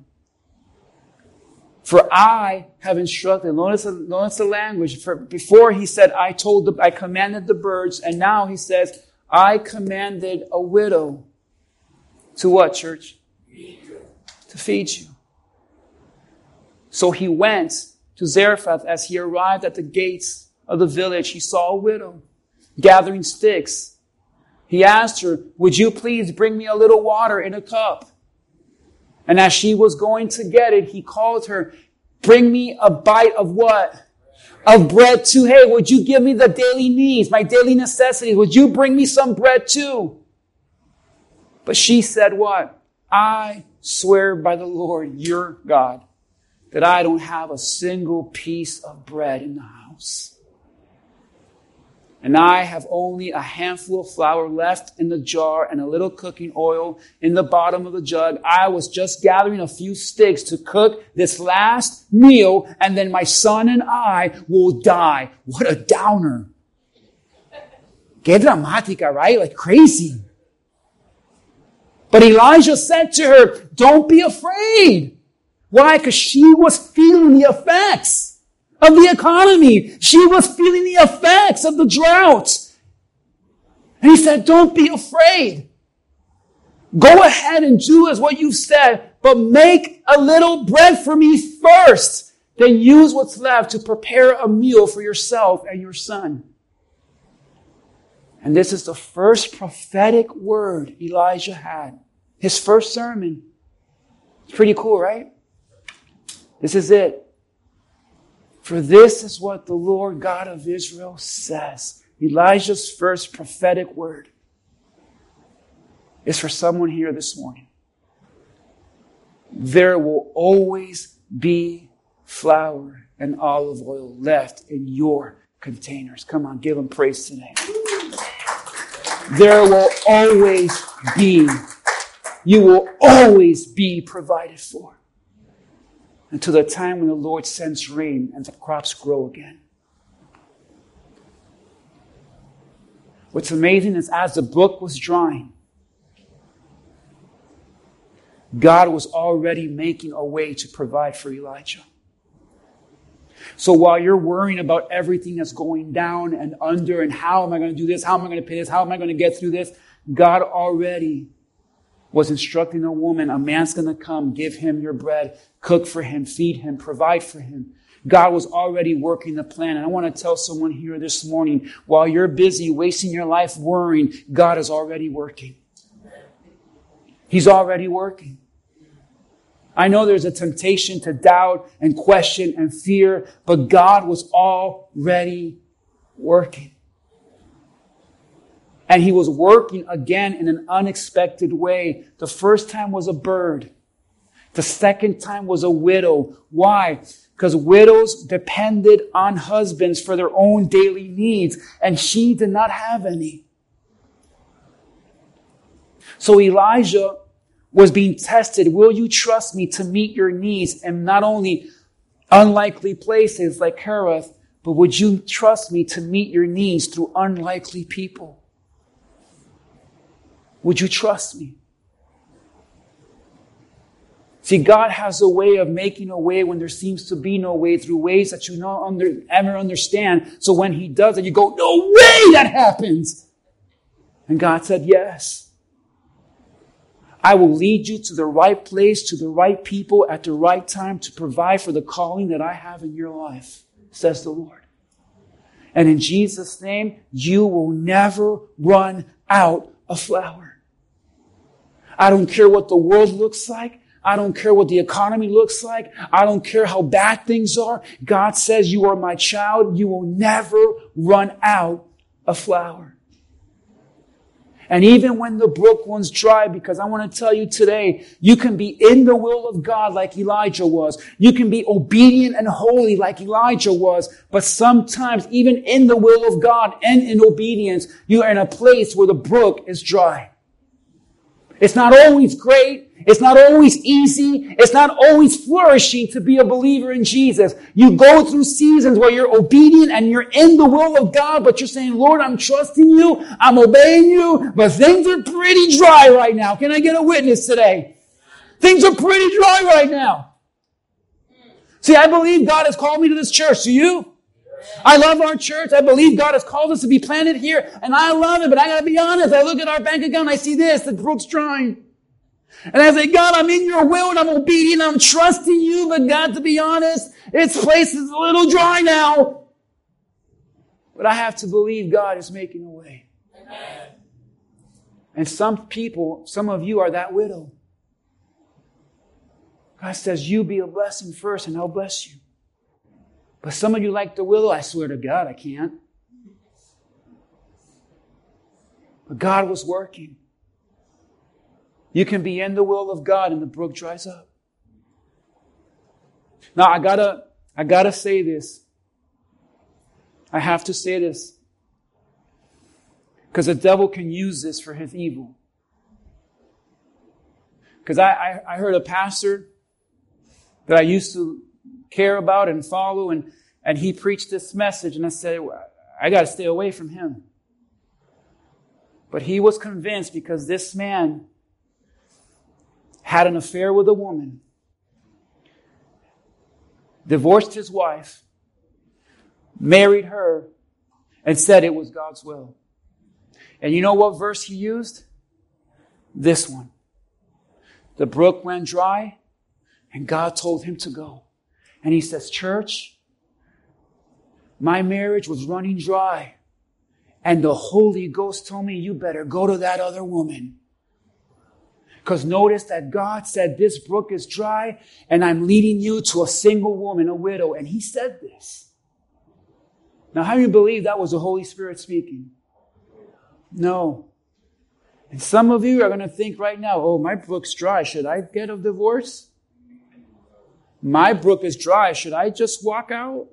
For I have instructed. Notice the language. Before he said, I commanded the birds. And now he says, I commanded a widow. To what, church? To feed you. So he went to Zarephath. As he arrived at the gates of the village, he saw a widow gathering sticks. He asked her, would you please bring me a little water in a cup? And as she was going to get it, he called her, Bring me a bite of what? Of bread too. Hey, would you give me the daily needs, my daily necessities? Would you bring me some bread too? But she said what? I swear by the Lord, your God, that I don't have a single piece of bread in the house. And I have only a handful of flour left in the jar and a little cooking oil in the bottom of the jug. I was just gathering a few sticks to cook this last meal, and then my son and I will die. What a downer. Que dramática, right? Like crazy. But Elijah said to her, don't be afraid. Why? Because she was feeling the effects of the economy. She was feeling the effects of the drought. And he said, don't be afraid. Go ahead and do as what you've said, but make a little bread for me first. Then use what's left to prepare a meal for yourself and your son. And this is the first prophetic word Elijah had. His first sermon. It's pretty cool, right? This is it. For this is what the Lord God of Israel says. Elijah's first prophetic word is for someone here this morning. There will always be flour and olive oil left in your containers. Come on, give them praise today. There will always be. You will always be provided for. Until the time when the Lord sends rain and the crops grow again. What's amazing is as the brook was drying, God was already making a way to provide for Elijah. So while you're worrying about everything that's going down and under and how am I going to do this, how am I going to pay this, how am I going to get through this, God already was instructing a woman, a man's going to come, give him your bread, cook for him, feed him, provide for him. God was already working the plan. And I want to tell someone here this morning, while you're busy wasting your life worrying, God is already working. He's already working. I know there's a temptation to doubt and question and fear, but God was already working. And he was working again in an unexpected way. The first time was a bird. The second time was a widow. Why? Because widows depended on husbands for their own daily needs, and she did not have any. So Elijah was being tested. Will you trust me to meet your needs in not only unlikely places like Kerith, but would you trust me to meet your needs through unlikely people? Would you trust me? See, God has a way of making a way when there seems to be no way, through ways that you don't ever understand. So when he does it, you go, no way that happens. And God said, yes. I will lead you to the right place, to the right people at the right time to provide for the calling that I have in your life, says the Lord. And in Jesus' name, you will never run out of flour. I don't care what the world looks like. I don't care what the economy looks like. I don't care how bad things are. God says, you are my child. You will never run out of flour. And even when the brook runs dry, because I want to tell you today, you can be in the will of God like Elijah was. You can be obedient and holy like Elijah was. But sometimes, even in the will of God and in obedience, you are in a place where the brook is dry. It's not always great. It's not always easy. It's not always flourishing to be a believer in Jesus. You go through seasons where you're obedient and you're in the will of God, but you're saying, Lord, I'm trusting you. I'm obeying you, but things are pretty dry right now. Can I get a witness today? Things are pretty dry right now. See, I believe God has called me to this church. Do you? I love our church. I believe God has called us to be planted here, and I love it, but I gotta be honest. I look at our bank account and I see this, the brook's drying. And I say, God, I'm in your will and I'm obedient. I'm trusting you, but God, to be honest, this place is a little dry now. But I have to believe God is making a way. Amen. And some people, some of you are that widow. God says, you be a blessing first and I'll bless you. But some of you like the willow. I swear to God, I can't. But God was working. You can be in the will of God and the brook dries up. Now, I gotta say this. I have to say this. Because the devil can use this for his evil. Because I heard a pastor that I used to care about and follow, and he preached this message, and I said, I got to stay away from him. But he was convinced because this man had an affair with a woman, divorced his wife, married her, and said it was God's will. And you know what verse he used? This one. The brook ran dry, and God told him to go. And he says, church, my marriage was running dry, and the Holy Ghost told me, you better go to that other woman. Because notice that God said, this brook is dry, and I'm leading you to a single woman, a widow. And he said this. Now, how do you believe that was the Holy Spirit speaking? No. And some of you are going to think right now, oh, my brook's dry. Should I get a divorce? My brook is dry. Should I just walk out?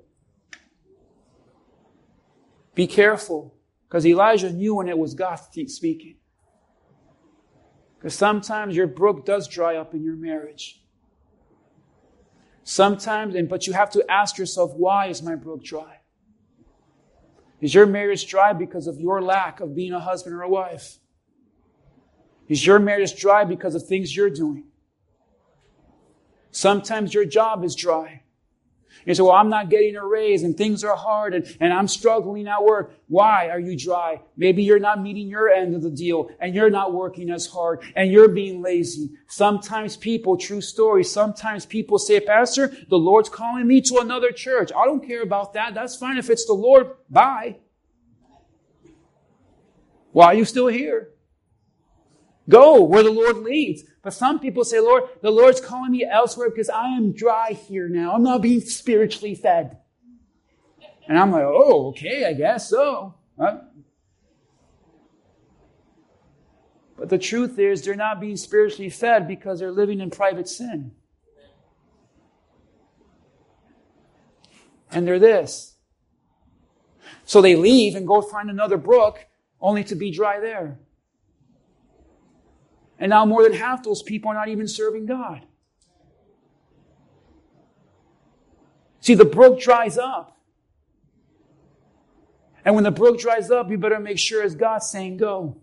Be careful. Because Elijah knew when it was God speaking. Because sometimes your brook does dry up in your marriage. Sometimes, but you have to ask yourself, why is my brook dry? Is your marriage dry because of your lack of being a husband or a wife? Is your marriage dry because of things you're doing? Sometimes your job is dry. You say, well, I'm not getting a raise and things are hard and I'm struggling at work. Why are you dry? Maybe you're not meeting your end of the deal and you're not working as hard and you're being lazy. Sometimes people, true story, sometimes people say, Pastor, the Lord's calling me to another church. I don't care about that. That's fine if it's the Lord. Bye. Why are you still here? Go where the Lord leads. But some people say, Lord, the Lord's calling me elsewhere because I am dry here now. I'm not being spiritually fed. And I'm like, oh, okay, I guess so. But the truth is they're not being spiritually fed because they're living in private sin. And they're this. So they leave and go find another brook only to be dry there. And now more than half those people are not even serving God. See, the brook dries up. And when the brook dries up, you better make sure it's God saying go.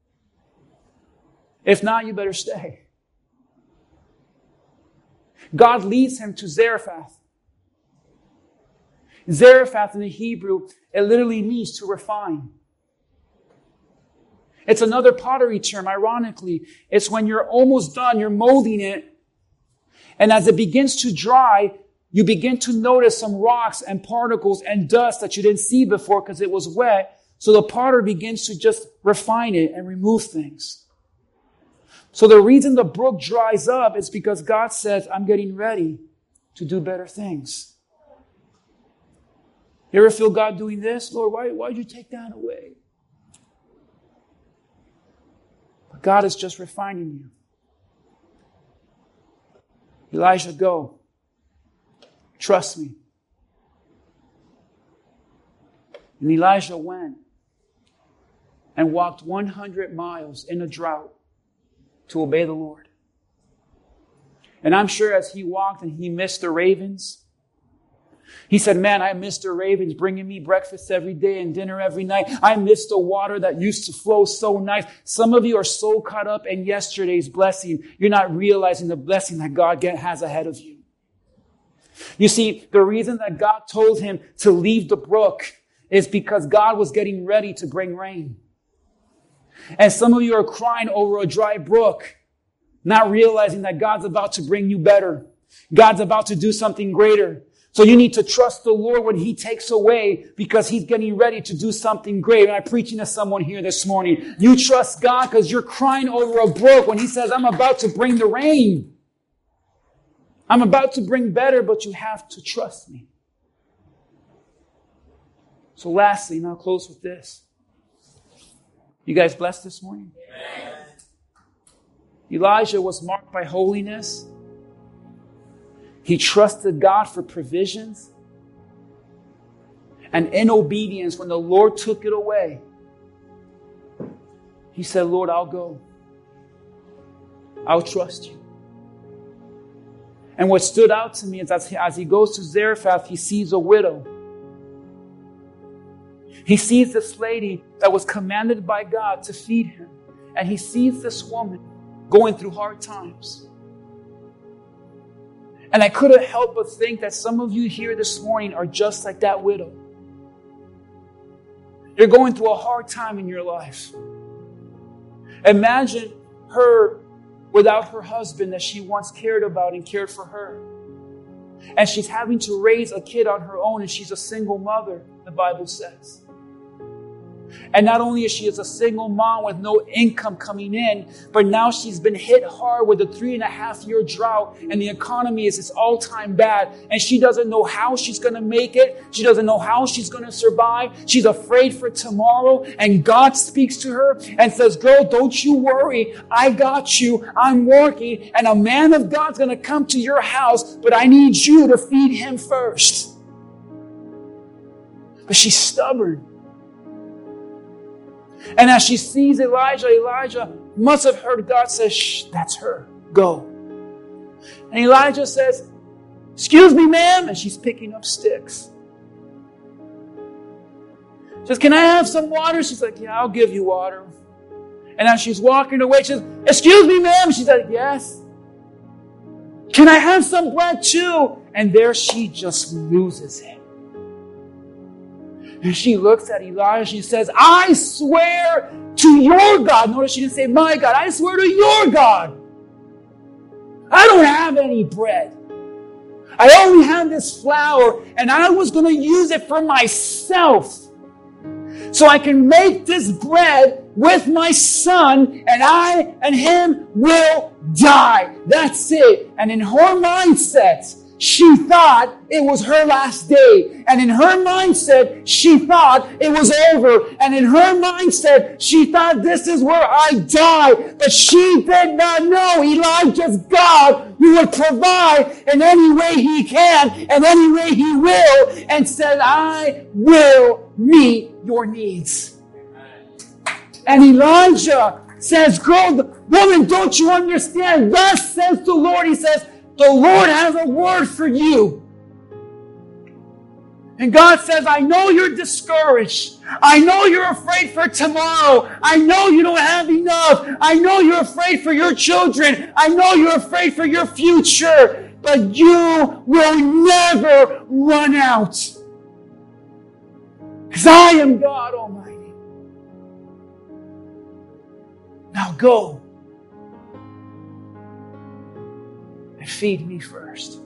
If not, you better stay. God leads him to Zarephath. Zarephath in the Hebrew, it literally means to refine. It's another pottery term, ironically. It's when you're almost done, you're molding it. And as it begins to dry, you begin to notice some rocks and particles and dust that you didn't see before because it was wet. So the potter begins to just refine it and remove things. So the reason the brook dries up is because God says, I'm getting ready to do better things. You ever feel God doing this? Lord, why'd you take that away? God is just refining you. Elijah, go. Trust me. And Elijah went and walked 100 miles in a drought to obey the Lord. And I'm sure as he walked and he missed the ravens, he said, man, I miss the ravens bringing me breakfast every day and dinner every night. I miss the water that used to flow so nice. Some of you are so caught up in yesterday's blessing, you're not realizing the blessing that God has ahead of you. You see, the reason that God told him to leave the brook is because God was getting ready to bring rain. And some of you are crying over a dry brook, not realizing that God's about to bring you better. God's about to do something greater. So you need to trust the Lord when he takes away because he's getting ready to do something great. And I'm preaching to someone here this morning. You trust God because you're crying over a brook when he says, I'm about to bring the rain. I'm about to bring better, but you have to trust me. So lastly, and I'll close with this. You guys blessed this morning? Amen. Elijah was marked by holiness. He trusted God for provisions. And in obedience, when the Lord took it away, he said, Lord, I'll go. I'll trust you. And what stood out to me is as he goes to Zarephath, he sees a widow. He sees this lady that was commanded by God to feed him. And he sees this woman going through hard times. And I couldn't help but think that some of you here this morning are just like that widow. You're going through a hard time in your life. Imagine her without her husband that she once cared about and cared for her. And she's having to raise a kid on her own, and she's a single mother, the Bible says. And not only is she a single mom with no income coming in, but now she's been hit hard with a 3.5-year drought, and the economy is its all-time bad. And she doesn't know how she's going to make it. She doesn't know how she's going to survive. She's afraid for tomorrow. And God speaks to her and says, girl, don't you worry. I got you. I'm working. And a man of God's going to come to your house, but I need you to feed him first. But she's stubborn. And as she sees Elijah must have heard God say, shh, that's her. Go. And Elijah says, excuse me, ma'am. And she's picking up sticks. She says, can I have some water? She's like, yeah, I'll give you water. And as she's walking away, she says, excuse me, ma'am. She's like, yes. Can I have some bread too? And there she just loses it. And she looks at Elijah. She says, I swear to your God. Notice she didn't say my God. I swear to your God. I don't have any bread. I only have this flour, and I was going to use it for myself. So I can make this bread with my son, and I and him will die. That's it. And in her mindset, she thought it was her last day. And in her mindset, she thought it was over. And in her mindset, she thought this is where I die. But she did not know Elijah's God who would provide in any way he can and any way he will, and said, I will meet your needs. And Elijah says, girl, woman, don't you understand? Thus says the Lord. He says, the Lord has a word for you. And God says, I know you're discouraged. I know you're afraid for tomorrow. I know you don't have enough. I know you're afraid for your children. I know you're afraid for your future. But you will never run out. Because I am God Almighty. Now go. And feed me first.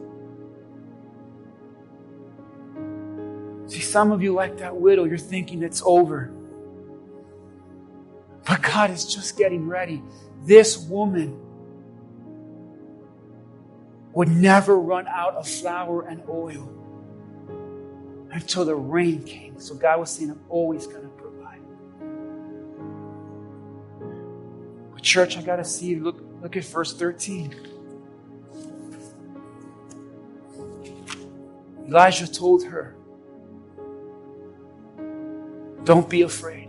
See, some of you, like that widow, you're thinking it's over. But God is just getting ready. This woman would never run out of flour and oil until the rain came. So God was saying, I'm always going to provide. But church, I got to see you. Look at verse 13. Elijah told her, don't be afraid.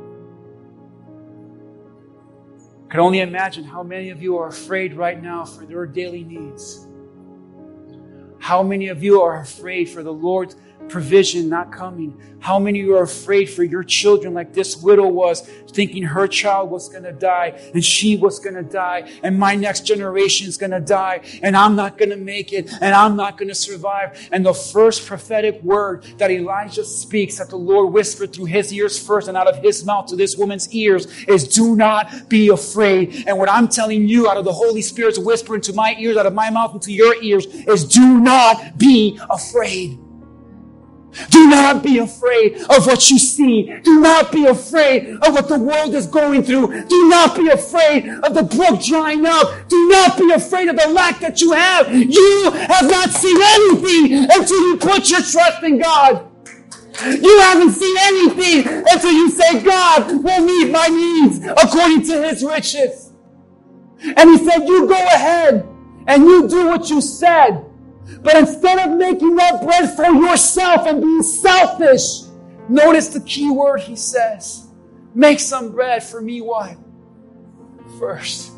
I can only imagine how many of you are afraid right now for your daily needs. How many of you are afraid for the Lord's provision not coming? How many of you are afraid for your children, like this widow was, thinking her child was going to die and she was going to die and my next generation is going to die and I'm not going to make it and I'm not going to survive. And the first prophetic word that Elijah speaks, that the Lord whispered through his ears first and out of his mouth to this woman's ears, is do not be afraid. And what I'm telling you out of the Holy Spirit's whisper into my ears, out of my mouth into your ears, is do not be afraid. Do not be afraid of what you see. Do not be afraid of what the world is going through. Do not be afraid of the brook drying up. Do not be afraid of the lack that you have. You have not seen anything until you put your trust in God. You haven't seen anything until you say, God will meet my needs according to His riches. And He said, you go ahead and you do what you said. But instead of making that bread for yourself and being selfish, notice the key word He says. Make some bread for me, what? First.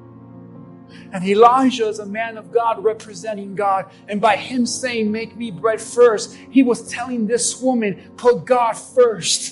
And Elijah is a man of God representing God. And by him saying, make me bread first, he was telling this woman, put God first.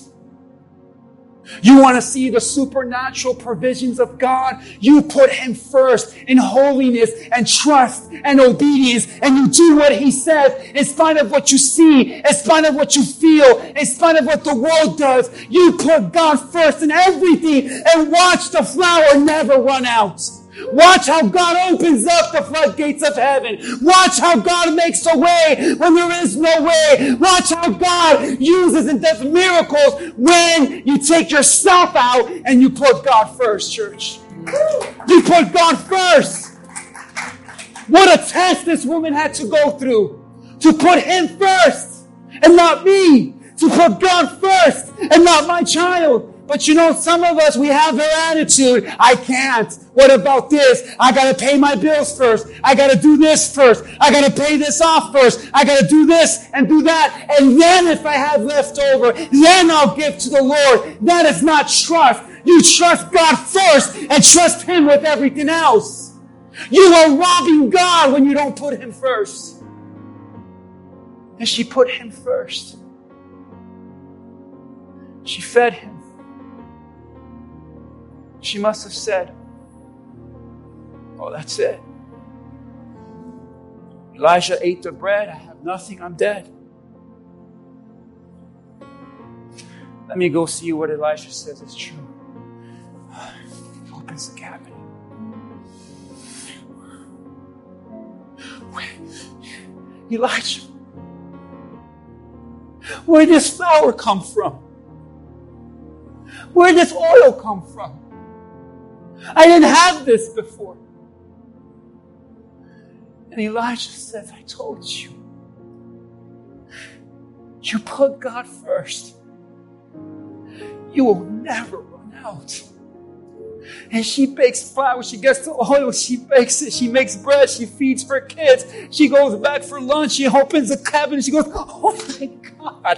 You want to see the supernatural provisions of God? You put Him first in holiness and trust and obedience, and you do what He says in spite of what you see, in spite of what you feel, in spite of what the world does. You put God first in everything and watch the flour never run out. Watch how God opens up the floodgates of heaven. Watch how God makes a way when there is no way. Watch how God uses and does miracles when you take yourself out and you put God first, church. You put God first. What a test this woman had to go through. To put Him first and not me. To put God first and not my child. But you know, some of us, we have their attitude. I can't. What about this? I gotta pay my bills first. I gotta do this first. I gotta pay this off first. I gotta do this and do that. And then if I have left over, then I'll give to the Lord. That is not trust. You trust God first and trust Him with everything else. You are robbing God when you don't put Him first. And she put Him first. She fed Him. She must have said, oh, that's it. Elijah ate the bread. I have nothing. I'm dead. Let me go see what Elijah says is true. He opens the cabinet. Elijah, where did this flour come from? Where did this oil come from? I didn't have this before. And Elijah says, I told you. You put God first. You will never run out. And she bakes flour. She gets the oil. She bakes it. She makes bread. She feeds her kids. She goes back for lunch. She opens the cabinet. She goes, oh my God.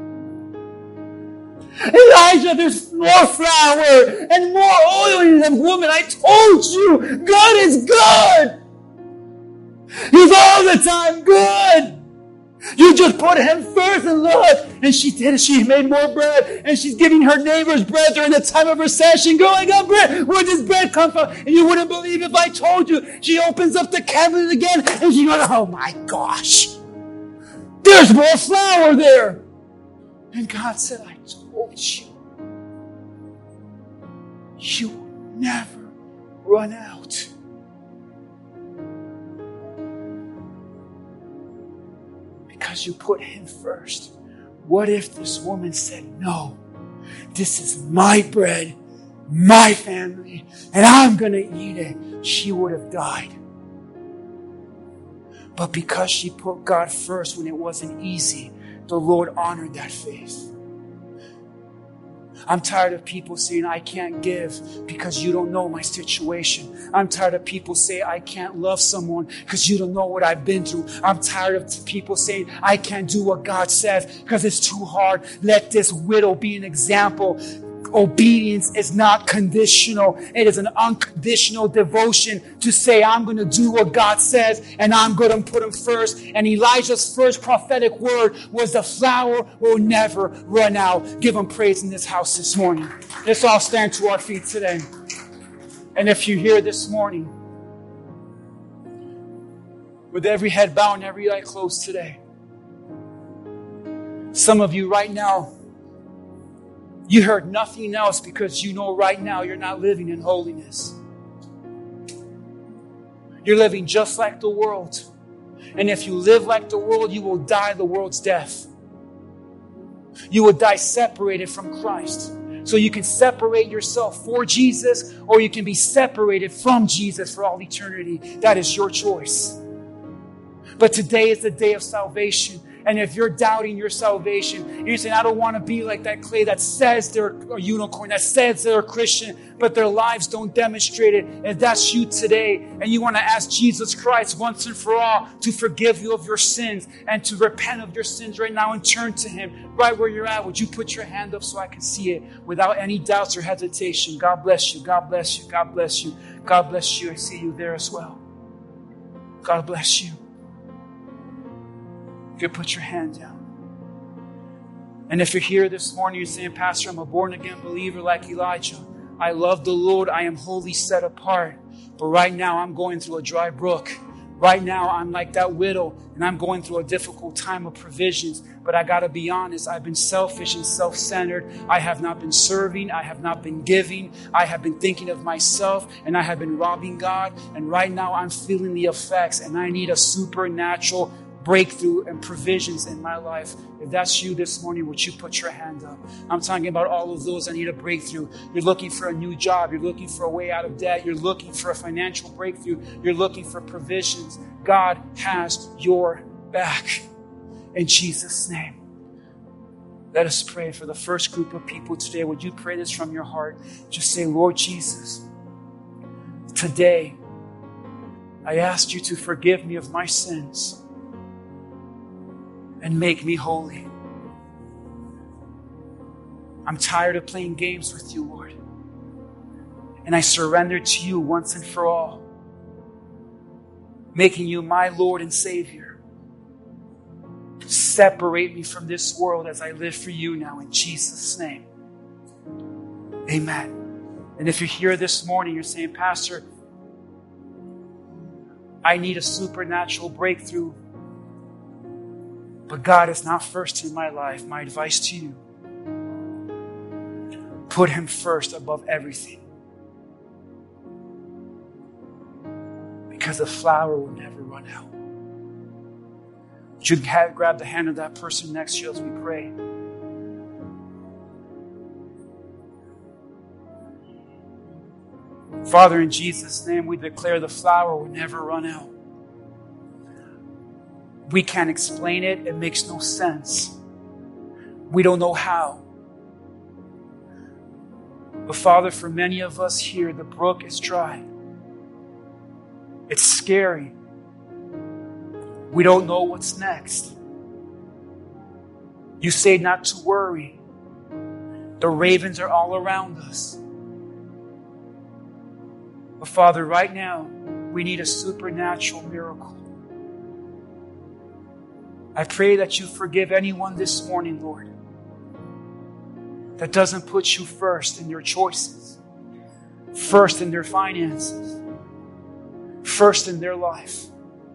Elijah, there's more flour and more oil in them. Woman, I told you, God is good. He's all the time good. You just put Him first and look. And she did it. She made more bread. And she's giving her neighbors bread during the time of recession. Go, I got bread. Where does bread come from? And you wouldn't believe if I told you. She opens up the cabinet again. And she goes, oh my gosh. There's more flour there. And God said, I told you. You will never run out. Because you put Him first. What if this woman said, no, this is my bread, my family, and I'm going to eat it? She would have died. But because she put God first when it wasn't easy, the Lord honored that faith. I'm tired of people saying, I can't give because you don't know my situation. I'm tired of people saying, I can't love someone because you don't know what I've been through. I'm tired of people saying, I can't do what God says because it's too hard. Let this widow be an example. Obedience is not conditional. It is an unconditional devotion to say, I'm going to do what God says and I'm going to put Him first. And Elijah's first prophetic word was the flour will never run out. Give Him praise in this house this morning. Let's all stand to our feet today. And if you're here this morning, with every head bowed and every eye closed today, some of you right now, you heard nothing else because you know right now you're not living in holiness. You're living just like the world. And if you live like the world, you will die the world's death. You will die separated from Christ. So you can separate yourself for Jesus, or you can be separated from Jesus for all eternity. That is your choice. But today is the day of salvation. And if you're doubting your salvation, and you're saying, I don't want to be like that clay that says they're a unicorn, that says they're a Christian, but their lives don't demonstrate it. If that's you today, and you want to ask Jesus Christ once and for all to forgive you of your sins and to repent of your sins right now and turn to Him right where you're at, would you put your hand up so I can see it without any doubts or hesitation? God bless you. God bless you. God bless you. God bless you. I see you there as well. God bless you. You put your hand down. And if you're here this morning, you're saying, Pastor, I'm a born-again believer like Elijah. I love the Lord. I am wholly set apart. But right now, I'm going through a dry brook. Right now, I'm like that widow, and I'm going through a difficult time of provisions. But I got to be honest, I've been selfish and self-centered. I have not been serving. I have not been giving. I have been thinking of myself, and I have been robbing God. And right now, I'm feeling the effects, and I need a supernatural breakthrough and provisions in my life. If that's you this morning, would you put your hand up? I'm talking about all of those that need a breakthrough. You're looking for a new job. You're looking for a way out of debt. You're looking for a financial breakthrough. You're looking for provisions. God has your back. In Jesus' name. Let us pray for the first group of people today. Would you pray this from your heart? Just say, Lord Jesus, today I ask you to forgive me of my sins and make me holy. I'm tired of playing games with you, Lord. And I surrender to you once and for all, making you my Lord and Savior. Separate me from this world as I live for you now, in Jesus' name. Amen. And if you're here this morning, you're saying, Pastor, I need a supernatural breakthrough, but God is not first in my life. My advice to you, put Him first above everything. Because the flour will never run out. Would you grab the hand of that person next to you as we pray? Father, in Jesus' name, we declare the flour will never run out. We can't explain it. It makes no sense. We don't know how. But Father, for many of us here, the brook is dry. It's scary. We don't know what's next. You say not to worry. The ravens are all around us. But Father, right now, we need a supernatural miracle. I pray that you forgive anyone this morning, Lord, that doesn't put you first in their choices, first in their finances, first in their life.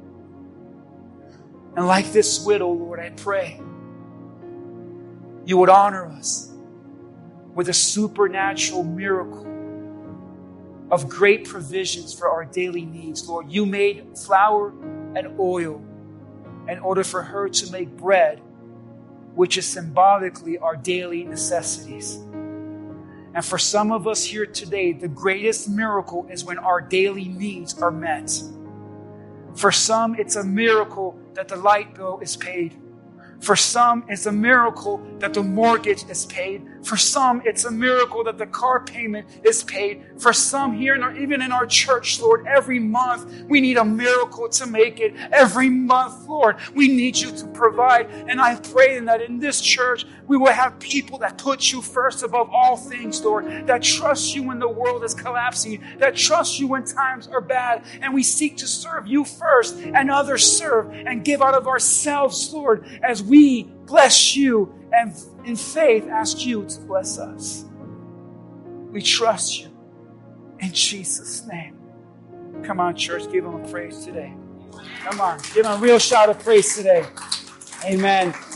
And like this widow, Lord, I pray you would honor us with a supernatural miracle of great provisions for our daily needs. Lord, you made flour and oil in order for her to make bread, which is symbolically our daily necessities. And for some of us here today, the greatest miracle is when our daily needs are met. For some, it's a miracle that the light bill is paid. For some, it's a miracle that the mortgage is paid. For some, it's a miracle that the car payment is paid. For some here, even in our church, Lord, every month we need a miracle to make it. Every month, Lord, we need you to provide. And I pray that in this church, we will have people that put you first above all things, Lord, that trust you when the world is collapsing, that trust you when times are bad. And we seek to serve you first and others serve and give out of ourselves, Lord, as we bless you and in faith ask you to bless us. We trust you in Jesus' name. Come on, church, give him a praise today. Come on, give him a real shout of praise today. Amen.